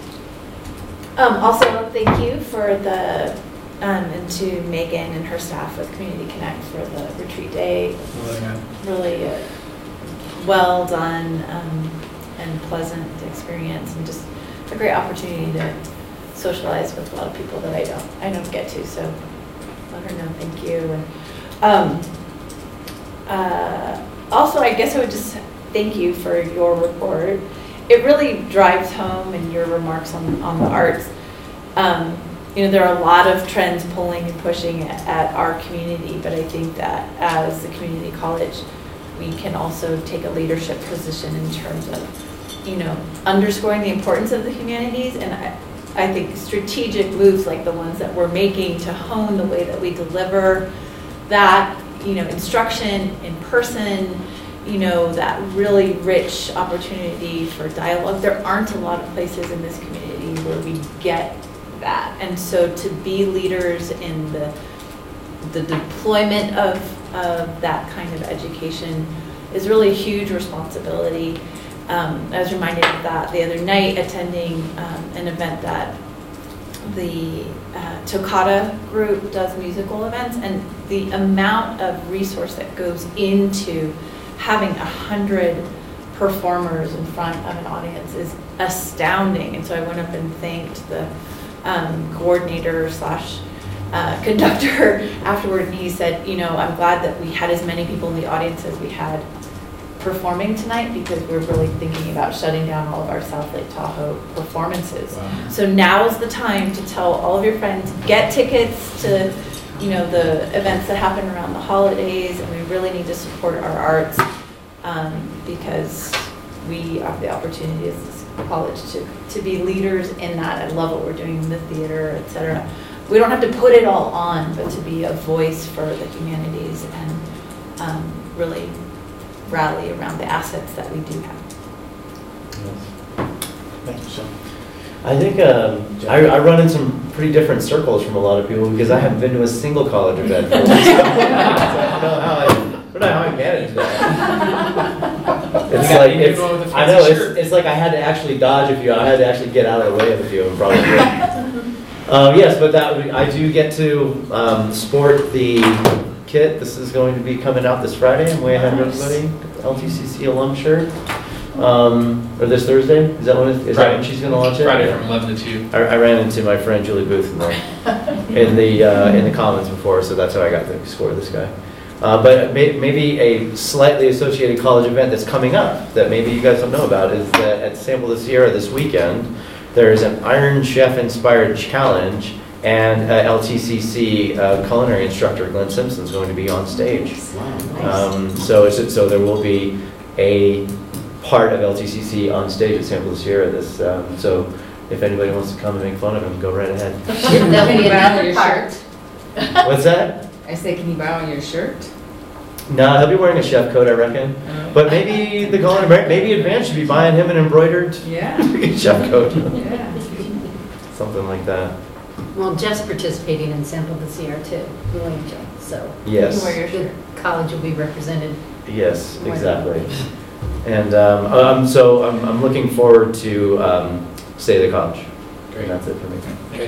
Um, also, thank you for the, um, and to Megan and her staff with Community Connect for the retreat day. Really, Really uh, well done um, and pleasant experience, and just a great opportunity to socialize with a lot of people that I don't, I don't get to. So let her know thank you. And um, uh, also, I guess I would just thank you for your report. It really drives home in your remarks on, on the arts. Um, you know, there are a lot of trends pulling and pushing at, at our community, but I think that as the community college, we can also take a leadership position in terms of, you know, underscoring the importance of the humanities. And I, I think strategic moves like the ones that we're making to hone the way that we deliver that, you know, instruction in person, you know, that really rich opportunity for dialogue. There aren't a lot of places in this community where we get that. And so to be leaders in the, the deployment of, of that kind of education is really a huge responsibility. Um, I was reminded of that the other night attending um, an event that the uh, Toccata group does musical events, and the amount of resource that goes into having a hundred performers in front of an audience is astounding. And so I went up and thanked the um, coordinator slash uh, conductor afterward, and he said, you know, I'm glad that we had as many people in the audience as we had performing tonight, because we're really thinking about shutting down all of our South Lake Tahoe performances. Wow. So now is the time to tell all of your friends, get tickets to, you know, the events that happen around the holidays, and we really need to support our arts um, because we have the opportunity as a college to, to be leaders in that. I love what we're doing in the theater, et cetera. We don't have to put it all on, but to be a voice for the humanities and um, really rally around the assets that we do have. Thank you, Sean. I think um, I, I run in some pretty different circles from a lot of people because I haven't been to a single college event. For so I don't know how I, I don't know how I managed that. It's like it's, I know it's, it's like I had to actually dodge a few. I had to actually get out of the way of a few, and probably. um, yes, but that would, I do get to um, sport the kit. This is going to be coming out this Friday. I'm way ahead of everybody. L T C C alum shirt. Um, or this Thursday? Is that when, it, is that when she's going to launch it? Friday from eleven to two. I, I ran into my friend Julie Booth in the in the, uh, in the Commons before, so that's how I got to score this guy. Uh, but may, maybe a slightly associated college event that's coming up that maybe you guys don't know about is that at Sample de Sierra this weekend, there is an Iron Chef inspired challenge, and uh, L T C C uh, culinary instructor Glenn Simpson is going to be on stage. Wow, nice. Um, so, it's, so there will be a part of L T C C on stage at Sample de Sierra. This, um, so if anybody wants to come and make fun of him, go right ahead. That'll be another part. What's that? I say, can you bow on your shirt? No, he'll be wearing a chef coat, I reckon. Oh. But maybe the culinary, maybe Advance should be buying him an embroidered Yeah. chef coat. Yeah. Something like that. Well, Jeff's participating in Sample de Sierra too, William Jeff, so. Yes. You wear your shirt. The college will be represented. Yes, exactly. And um, um, so I'm, I'm looking forward to um, State of the College. Great. And that's it for me.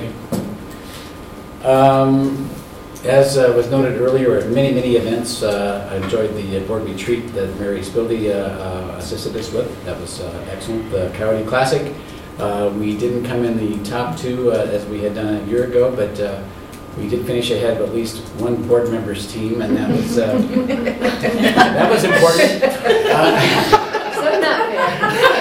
Okay. Um, as uh, was noted earlier, at many, many events, uh, I enjoyed the uh, board retreat that Mary Spildy uh, uh, assisted us with. That was uh, excellent. The Coyote Classic. Uh, we didn't come in the top two uh, as we had done a year ago, but uh, we did finish ahead of at least one board member's team, and that was uh, that was important. Uh, So not fair.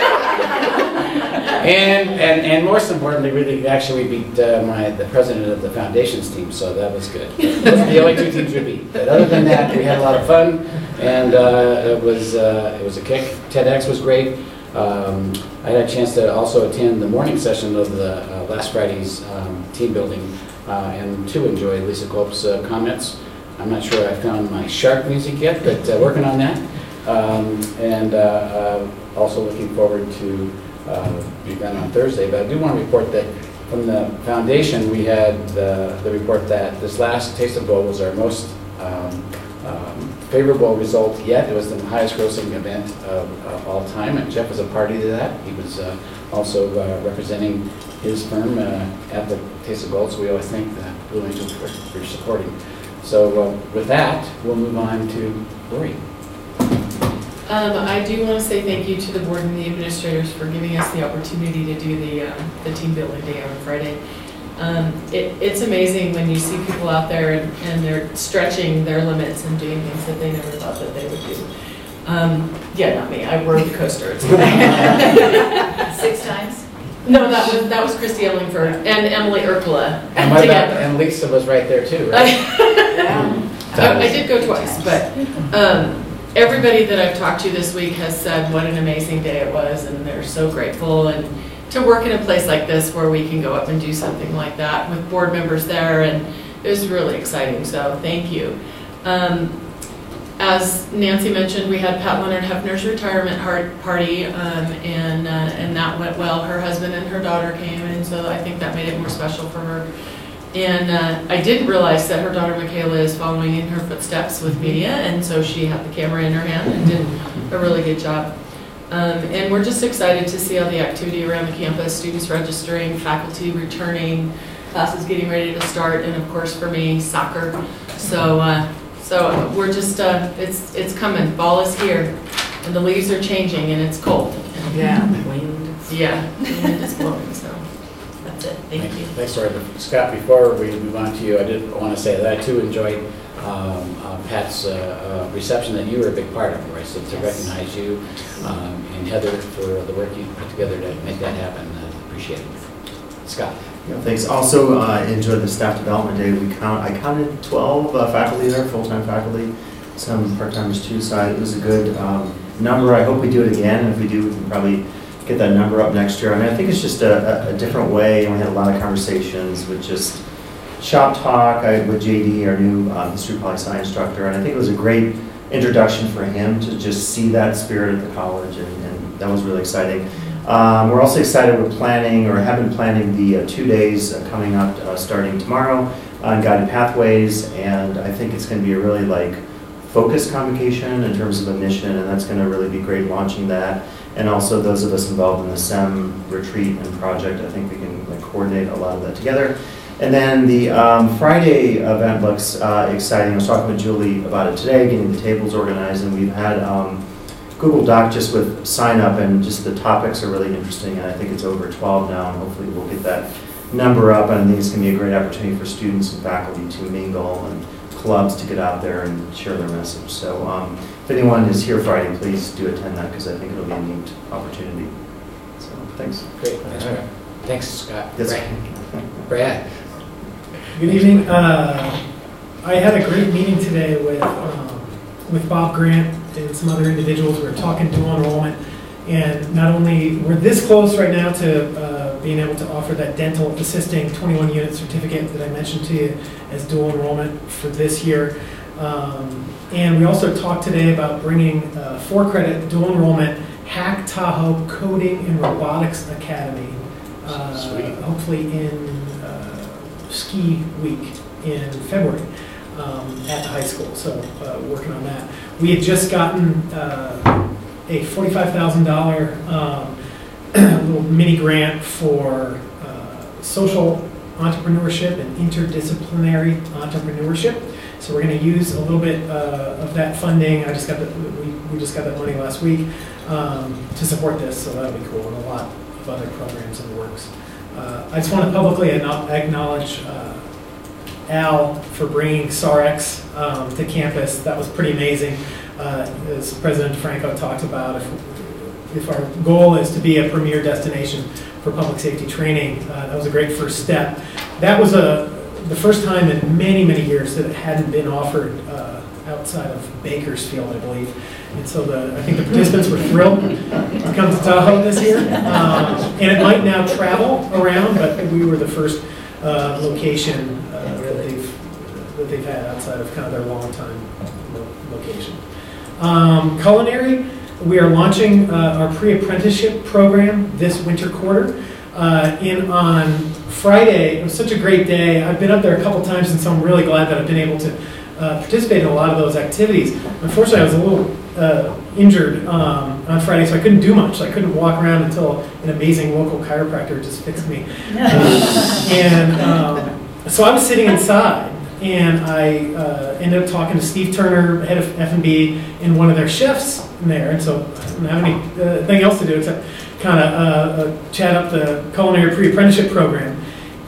and and and most importantly, really, actually, we beat uh, my the president of the foundation's team, so that was good. Those are the only two teams we beat. But other than that, we had a lot of fun, and uh, it was uh, it was a kick. TEDx was great. Um, I had a chance to also attend the morning session of the uh, last Friday's um, team building, uh, and to enjoy Lisa Culp's uh, comments. I'm not sure I found my shark music yet, but uh, working on that. Um, and uh, uh, also looking forward to uh, the event on Thursday. But I do want to report that from the foundation, we had the, the report that this last Taste of Bowl was our most um, um, favorable result yet. It was the highest grossing event of uh, all time, and Jeff was a party to that. He was uh, also uh, representing his firm uh, at the Taste of Gold, so we always thank the Blue Angels for, for supporting. So uh, with that, we'll move on to Lori. Um, I do want to say thank you to the board and the administrators for giving us the opportunity to do the, um, the team building day on Friday. Um, it, it's amazing when you see people out there and, and they're stretching their limits and doing things that they never thought that they would do. Um, yeah, not me. I rode the coaster. It's Six times? No, that was that was Christy Ellingford and Emily Erkla And, my together. and Lisa was right there too, right? I, I did go twice, but um, everybody that I've talked to this week has said what an amazing day it was, and they're so grateful. And to work in a place like this where we can go up and do something like that with board members there, and it was really exciting. So thank you. Um, As Nancy mentioned, we had Pat Leonard Hefner's retirement heart party, um, and uh, and that went well. Her husband and her daughter came, and so I think that made it more special for her. And uh, I didn't realize that her daughter Michaela is following in her footsteps with media, and so she had the camera in her hand and did a really good job. Um, and we're just excited to see all the activity around the campus, students registering, faculty returning, classes getting ready to start, and of course for me, soccer. So. Uh, So we're just, uh, it's it's coming. Fall is here, and the leaves are changing, and it's cold. Yeah, the wind. Yeah, the wind is blowing, so that's it. Thank you. Thanks, Laura. Scott, before we move on to you, I did want to say that I too enjoyed um, uh, Pat's uh, uh, reception that you were a big part of, right? So to recognize you um, and Heather for the work you put together to make that happen, I appreciate it. Scott. Yeah, thanks. Also uh, enjoyed the staff development day. We count, I counted twelve uh, faculty there, full-time faculty, some part-timers too, so it was a good um, number. I hope we do it again, and if we do, we can probably get that number up next year. I mean, I think it's just a, a different way, and we had a lot of conversations with just shop talk I, with J D, our new um, history poli-sci instructor, and I think it was a great introduction for him to just see that spirit at the college, and, and that was really exciting. Um, we're also excited we're planning, or have been planning, the uh, two days uh, coming up uh, starting tomorrow on Guided Pathways, and I think it's going to be a really like focused convocation in terms of a mission, and that's going to really be great launching that. And also those of us involved in the S E M retreat and project, I think we can like coordinate a lot of that together. And then the um, Friday event looks uh, exciting. I was talking with Julie about it today, getting the tables organized, and we've had um, Google Doc just with sign up, and just the topics are really interesting, and I think it's over twelve now, and hopefully we'll get that number up, and I think it's going to be a great opportunity for students and faculty to mingle, and clubs to get out there and share their message. So um, if anyone is here Friday, please do attend that, because I think it'll be a neat opportunity. So thanks. Great. Thanks, Brad. Thanks, Scott. Yes. Brad. Brad. Good evening. Uh, I had a great meeting today with um, with Bob Grant and some other individuals. We were talking dual enrollment, and not only we're this close right now to uh, being able to offer that dental assisting twenty-one unit certificate that I mentioned to you as dual enrollment for this year. Um, and we also talked today about bringing uh, four credit dual enrollment Hack Tahoe Coding and Robotics Academy, uh, hopefully in uh, ski week in February. Um, at the high school, so uh, working on that. We had just gotten uh, a forty-five thousand dollar um, little mini grant for uh, social entrepreneurship and interdisciplinary entrepreneurship. So we're going to use a little bit uh, of that funding. I just got the, we, we just got that money last week um, to support this, so that'll be cool, and a lot of other programs in the works. Uh, I just want to publicly acknowledge uh, Al for bringing S A R X um, to campus. That was pretty amazing. Uh, as President Franco talked about, if, if our goal is to be a premier destination for public safety training, uh, that was a great first step. That was a, the first time in many, many years that it hadn't been offered uh, outside of Bakersfield, I believe. And so the, I think the participants were thrilled to come to Tahoe this year. Um, and it might now travel around, but we were the first uh, location uh, that they've that they've had outside of kind of their long time location. Um, culinary, we are launching uh, our pre-apprenticeship program this winter quarter. Uh, and on Friday, it was such a great day. I've been up there a couple times, and so I'm really glad that I've been able to uh, participate in a lot of those activities. Unfortunately, I was a little uh, injured um, on Friday, so I couldn't do much. I couldn't walk around until an amazing local chiropractor just fixed me. Uh, and um, so I was sitting inside, and I uh, ended up talking to Steve Turner, head of F and B, and one of their chefs in there. And so I didn't have anything else to do except kind of uh, uh, chat up the culinary pre-apprenticeship program.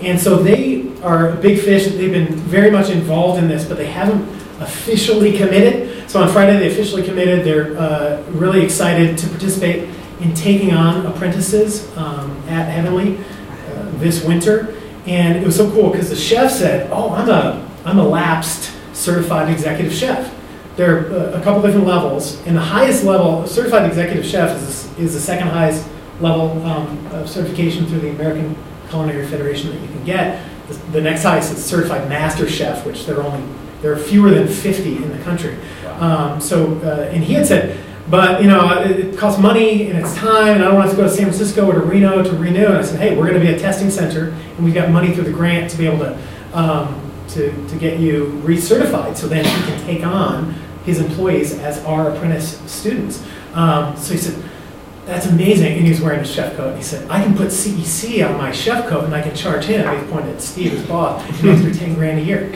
And so they are a big fish. They've been very much involved in this, but they haven't officially committed. So on Friday, they officially committed. They're uh, really excited to participate in taking on apprentices um, at Heavenly uh, this winter. And it was so cool because the chef said, oh, I'm a, I'm a lapsed certified executive chef. There are uh, a couple different levels. And the highest level, certified executive chef is, is the second highest level um, of certification through the American Culinary Federation that you can get. The, the next highest is certified master chef, which there are only, there are fewer than fifty in the country. Um, so, uh, and he had said, but you know, it, it costs money and it's time, and I don't want to go to San Francisco or to Reno to renew. And I said, hey, we're going to be a testing center, and we've got money through the grant to be able to um, to, to get you recertified, so then he can take on his employees as our apprentice students. Um, so he said, that's amazing. And he was wearing a chef coat. And he said, I can put C E C on my chef coat and I can charge him. And he pointed at Steve, his boss, an extra ten grand a year.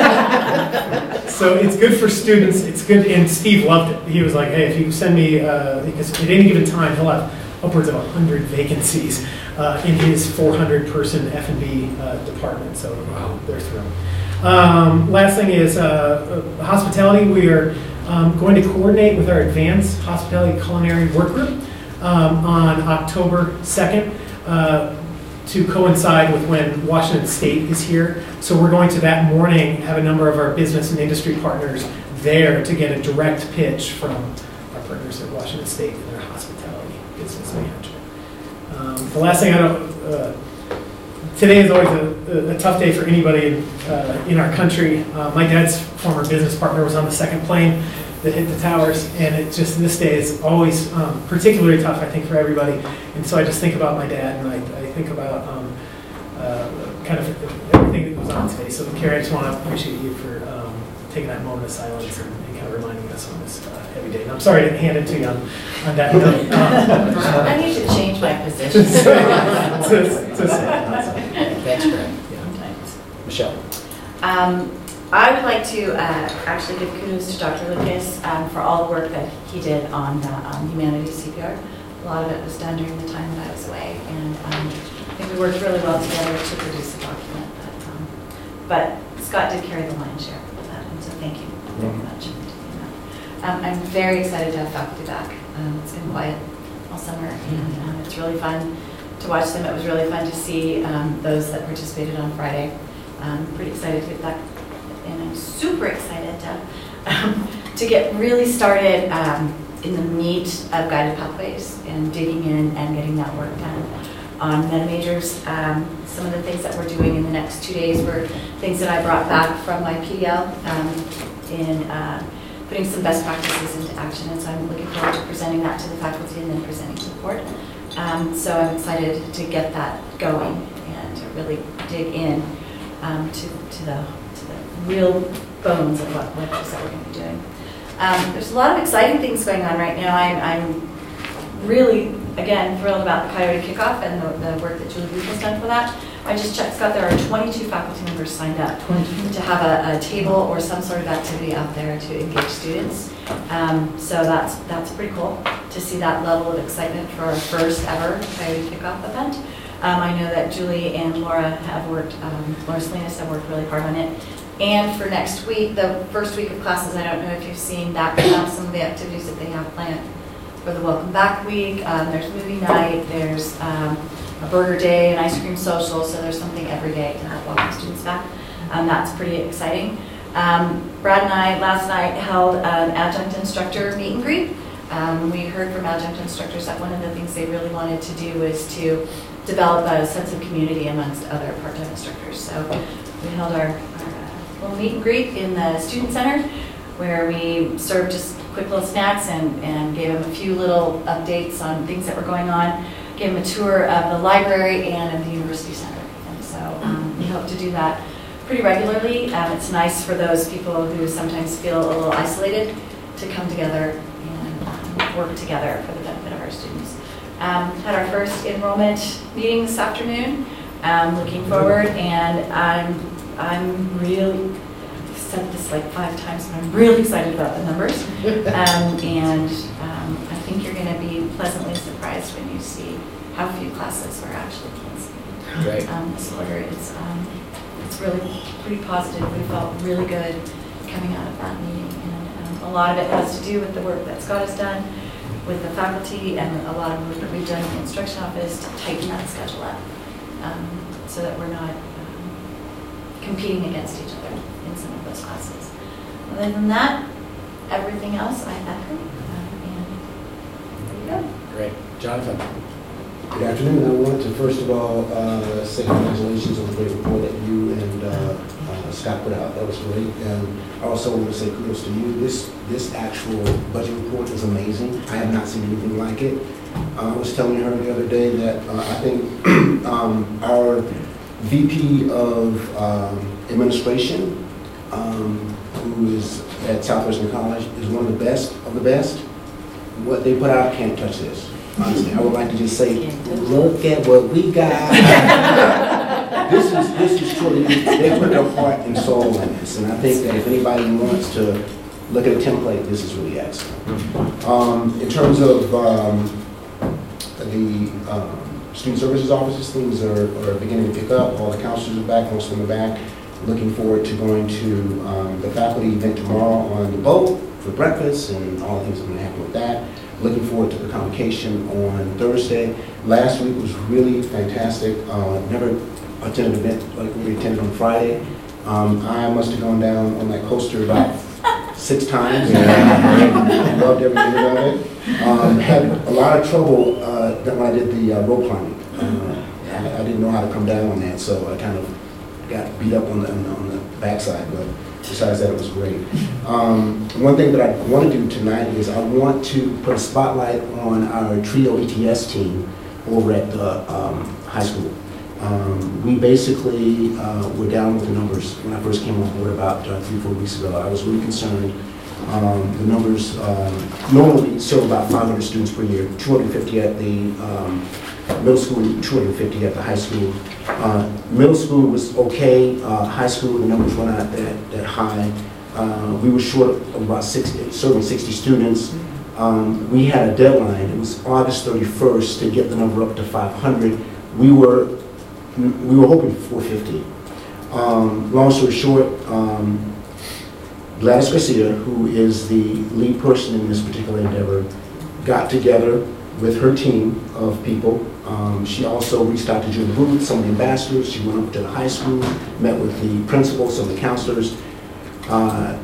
So it's good for students. It's good. And Steve loved it. He was like, hey, if you send me, uh, because at any given time, he'll have upwards of one hundred vacancies uh, in his four hundred person F and B uh, department. So wow, they're thrilled. Um, last thing is uh, uh, hospitality. We are um, going to coordinate with our advanced hospitality culinary work group um, on October second uh, to coincide with when Washington State is here. So we're going to that morning have a number of our business and industry partners there to get a direct pitch from our partners at Washington State and their hospitality business management. Um, the last thing I don't, uh, today is always a, a tough day for anybody in, uh, in our country. Uh, my dad's former business partner was on the second plane that hit the towers, and it just, this day is always um, particularly tough, I think, for everybody. And so I just think about my dad, and I, I think about um, uh, kind of everything that goes on today. So Carrie, I just want to appreciate you for um, taking that moment of silence and, and kind of reminding us on this uh, heavy day. And I'm sorry to hand it to you on, on that note. Um, I need to change my position. to, to, to say. That's correct. Yeah. Michelle. Um, I would like to uh, actually give kudos to Doctor Lucas um, for all the work that he did on the um, humanities C P R. A lot of it was done during the time that I was away, and um, I think we worked really well together to produce a document. But, um, but Scott did carry the lion's share of that, and so thank you very much for doing that. Um, I'm very excited to have faculty back. Um, it's been quiet all summer, and um, it's really fun to watch them. It was really fun to see um, those that participated on Friday. I'm pretty excited to get back. And I'm super excited to, um, to get really started um, in the meat of guided pathways and digging in and getting that work done on meta majors. Um, some of the things that we're doing in the next two days were things that I brought back from my P D L um, in uh, putting some best practices into action. And so I'm looking forward to presenting that to the faculty and then presenting to the board. Um, so I'm excited to get that going and to really dig in um, to, to the real bones of what, what it is that we're going to be doing. Um, there's a lot of exciting things going on right now. I'm, I'm really, again, thrilled about the Coyote Kickoff and the, the work that Julie Booth has done for that. I just checked, Scott, there are twenty-two faculty members signed up to have a, a table or some sort of activity out there to engage students. Um, so that's, that's pretty cool to see that level of excitement for our first ever Coyote Kickoff event. Um, I know that Julie and Laura have worked, um, Laura Salinas have worked really hard on it. And for next week, the first week of classes, I don't know if you've seen that, um, some of the activities that they have planned for the Welcome Back Week. Um, there's movie night, there's um, a burger day, an ice cream social, so there's something every day to help welcome students back. Um, that's pretty exciting. Um, Brad and I last night held an adjunct instructor meet and greet. Um, we heard from adjunct instructors that one of the things they really wanted to do was to develop a sense of community amongst other part-time instructors. So we held our, our little meet and greet in the student center where we served just quick little snacks and, and gave them a few little updates on things that were going on, gave them a tour of the library and of the university center. And so um, we hope to do that pretty regularly. Um, it's nice for those people who sometimes feel a little isolated to come together and um, work together for the benefit of our students. Um, had our first enrollment meeting this afternoon. Um, looking forward, and I'm I'm really, I've said this like five times, but I'm really excited about the numbers. Um, and um, I think you're going to be pleasantly surprised when you see how few classes we're actually canceling. Right. um, this order. It's, um, it's really pretty positive. We felt really good coming out of that meeting. And um, a lot of it has to do with the work that Scott has done with the faculty and a lot of work that we've done in the instruction office to tighten that schedule up um, so that we're not um, competing against each other in some of those classes. Other than that, everything else I echo. Uh, and there you go. Great. Jonathan. Good afternoon. I want to first of all uh, say congratulations on the great report that you and uh, uh, Scott put out. That was great. And I also want to say kudos to you. This this actual budget report is amazing. I have not seen anything like it. Uh, I was telling her the other day that uh, I think um, our V P of um, administration, um, who is at Southwestern College, is one of the best of the best. What they put out can't touch this. Honestly, I would like to just say, look at what we got. This is this is truly, they put their heart and soul in this, and I think that if anybody wants to look at a template, this is really excellent. Um, in terms of um, the um, student services offices, things are, are beginning to pick up. All the counselors are back, most of them are back. Looking forward to going to um, the faculty event tomorrow on the boat for breakfast and all the things that are going to happen with that. Looking forward to the convocation on Thursday. Last week was really fantastic. Uh, never attended an event like we attended on Friday. Um, I must have gone down on that coaster about six times. I loved every minute of it. Um, had a lot of trouble uh, when I did the uh, rope climbing. Uh, I, I didn't know how to come down on that, so I kind of got beat up on the, on the, on the backside. But besides that, it was great. Um, one thing that I want to do tonight is I want to put a spotlight on our TRIO E T S team over at the um, high school. Um, we basically uh, were down with the numbers when I first came on board about uh, three, four weeks ago. I was really concerned. Um, the numbers um, normally serve about five hundred students per year, two hundred fifty at the um, middle school, two hundred fifty at the high school. Uh, middle school was okay. Uh, high school, the numbers were not that, that high. Uh, we were short of about sixty, serving sixty students. Um, we had a deadline. It was August thirty-first to get the number up to five hundred. We were we were hoping for four fifty. Um, long story short, um, Gladys Garcia, who is the lead person in this particular endeavor, got together with her team of people. Um, she also reached out to Julie Booth, some of the ambassadors. She went up to the high school, met with the principals, some of the counselors. Uh,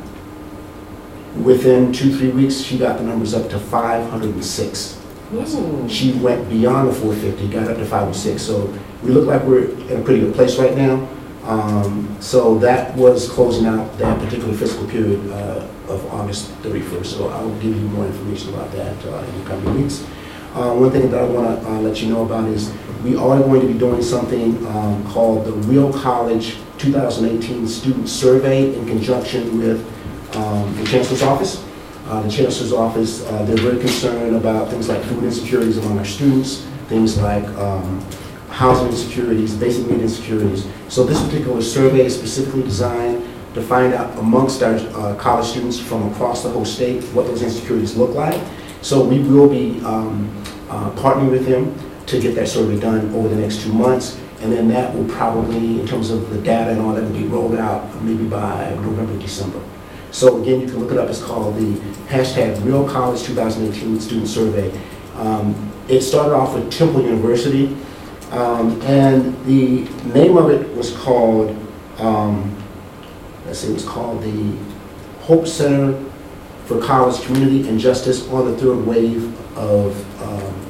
within two, three weeks, she got the numbers up to five hundred six. Ooh. She went beyond the four fifty, got up to five hundred six. So we look like we're in a pretty good place right now. Um, so that was closing out that particular fiscal period uh, of August thirty-first. So I will give you more information about that uh, in the coming weeks. Uh, one thing that I want to uh, let you know about is we are going to be doing something um, called the Real College two thousand eighteen Student Survey in conjunction with um, the Chancellor's Office. Uh, the Chancellor's Office, uh, they're very concerned about things like food insecurities among our students, things like um, housing insecurities, basic need insecurities. So this particular survey is specifically designed to find out amongst our uh, college students from across the whole state what those insecurities look like. So we will be um, uh, partnering with them to get that survey done over the next two months. And then that will probably, in terms of the data and all that, will be rolled out maybe by November, December. So again, you can look it up. It's called the hashtag Real College two thousand eighteen Student Survey. Um, it started off with Temple University. Um, and the name of it was called, um, let's see, it was called the Hope Center for College Community and Justice on the Third Wave of, um,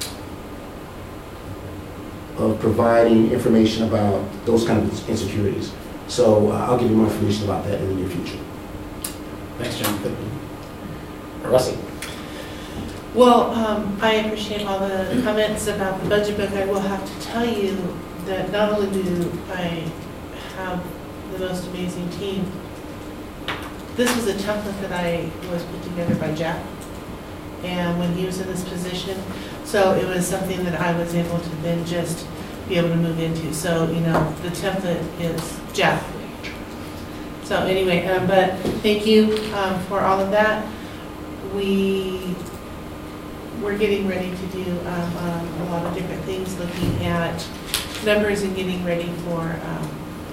of providing information about those kind of insecurities. So uh, I'll give you more information about that in the near future. Thanks, Jonathan. Russie. Well, um, I appreciate all the comments about the budget book. I will have to tell you that not only do I have the most amazing team, this was a template that I was put together by Jack, and when he was in this position, so it was something that I was able to then just be able to move into. So, you know, the template is Jack. So anyway, um, but thank you um, for all of that. We We're getting ready to do um, um, a lot of different things, looking at numbers and getting ready for um,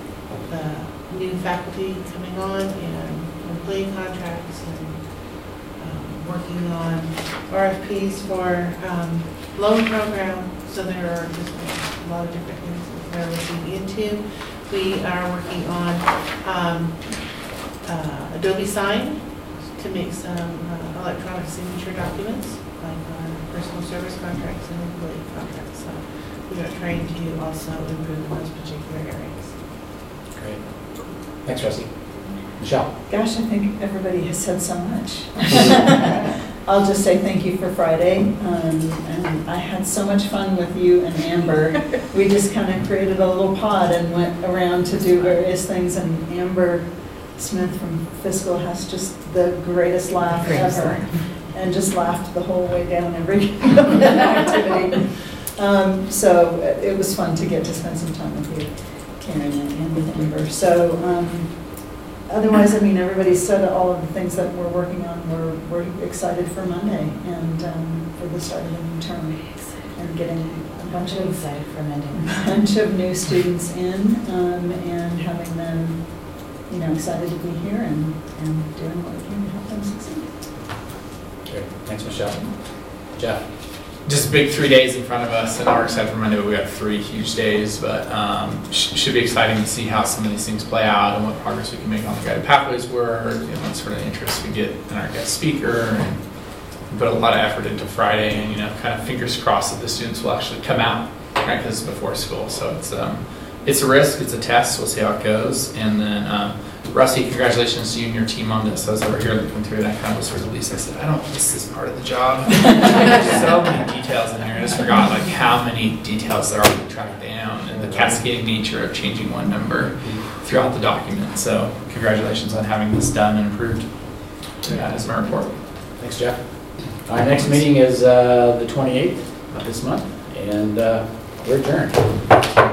the new faculty coming on and employee contracts and um, working on R F Ps for um, loan program. So there are just a lot of different things that we're looking into. We are working on um, uh, Adobe Sign to make some uh, electronic signature documents, like our personal service contracts and employee contracts. So we are trying to also improve those particular areas. Great. Thanks, Rusty. Michelle. Gosh, I think everybody has said so much. I'll just say thank you for Friday. Um, and I had so much fun with you and Amber. We just kind of created a little pod and went around to do various things. And Amber Smith from Fiscal has just the greatest laugh ever. And just laughed the whole way down every activity. Um, so it was fun to get to spend some time with you, Karen, and with Amber. So um, otherwise, I mean, everybody said all of the things that we're working on. We're, we're excited for Monday and um, for the start of the new term and getting a bunch of excited for Monday. a bunch of new students in um, and having them, you know, excited to be here and, and doing what we can to help them succeed. Great. Thanks, Michelle. Jeff. Just big three days in front of us, and we're excited for Monday. We got three huge days, but um, sh should be exciting to see how some of these things play out and what progress we can make on the guided pathways work, you know, what sort of interest we get in our guest speaker. And we put a lot of effort into Friday, and you know, kind of fingers crossed that the students will actually come out, right? Because it's before school, so it's um, it's a risk, it's a test. We'll see how it goes, and then. Um, Rusty, congratulations to you and your team on this. I was over here looking through it, and I kind of was sort of Lisa. I said, I don't, this is part of the job. There's so many details in here. I just forgot like how many details there are to track down and the cascading nature of changing one number throughout the document. So congratulations on having this done and approved. That is my report. Thanks, Jeff. Our next meeting is uh, the twenty-eighth of this month, and uh, we're adjourned.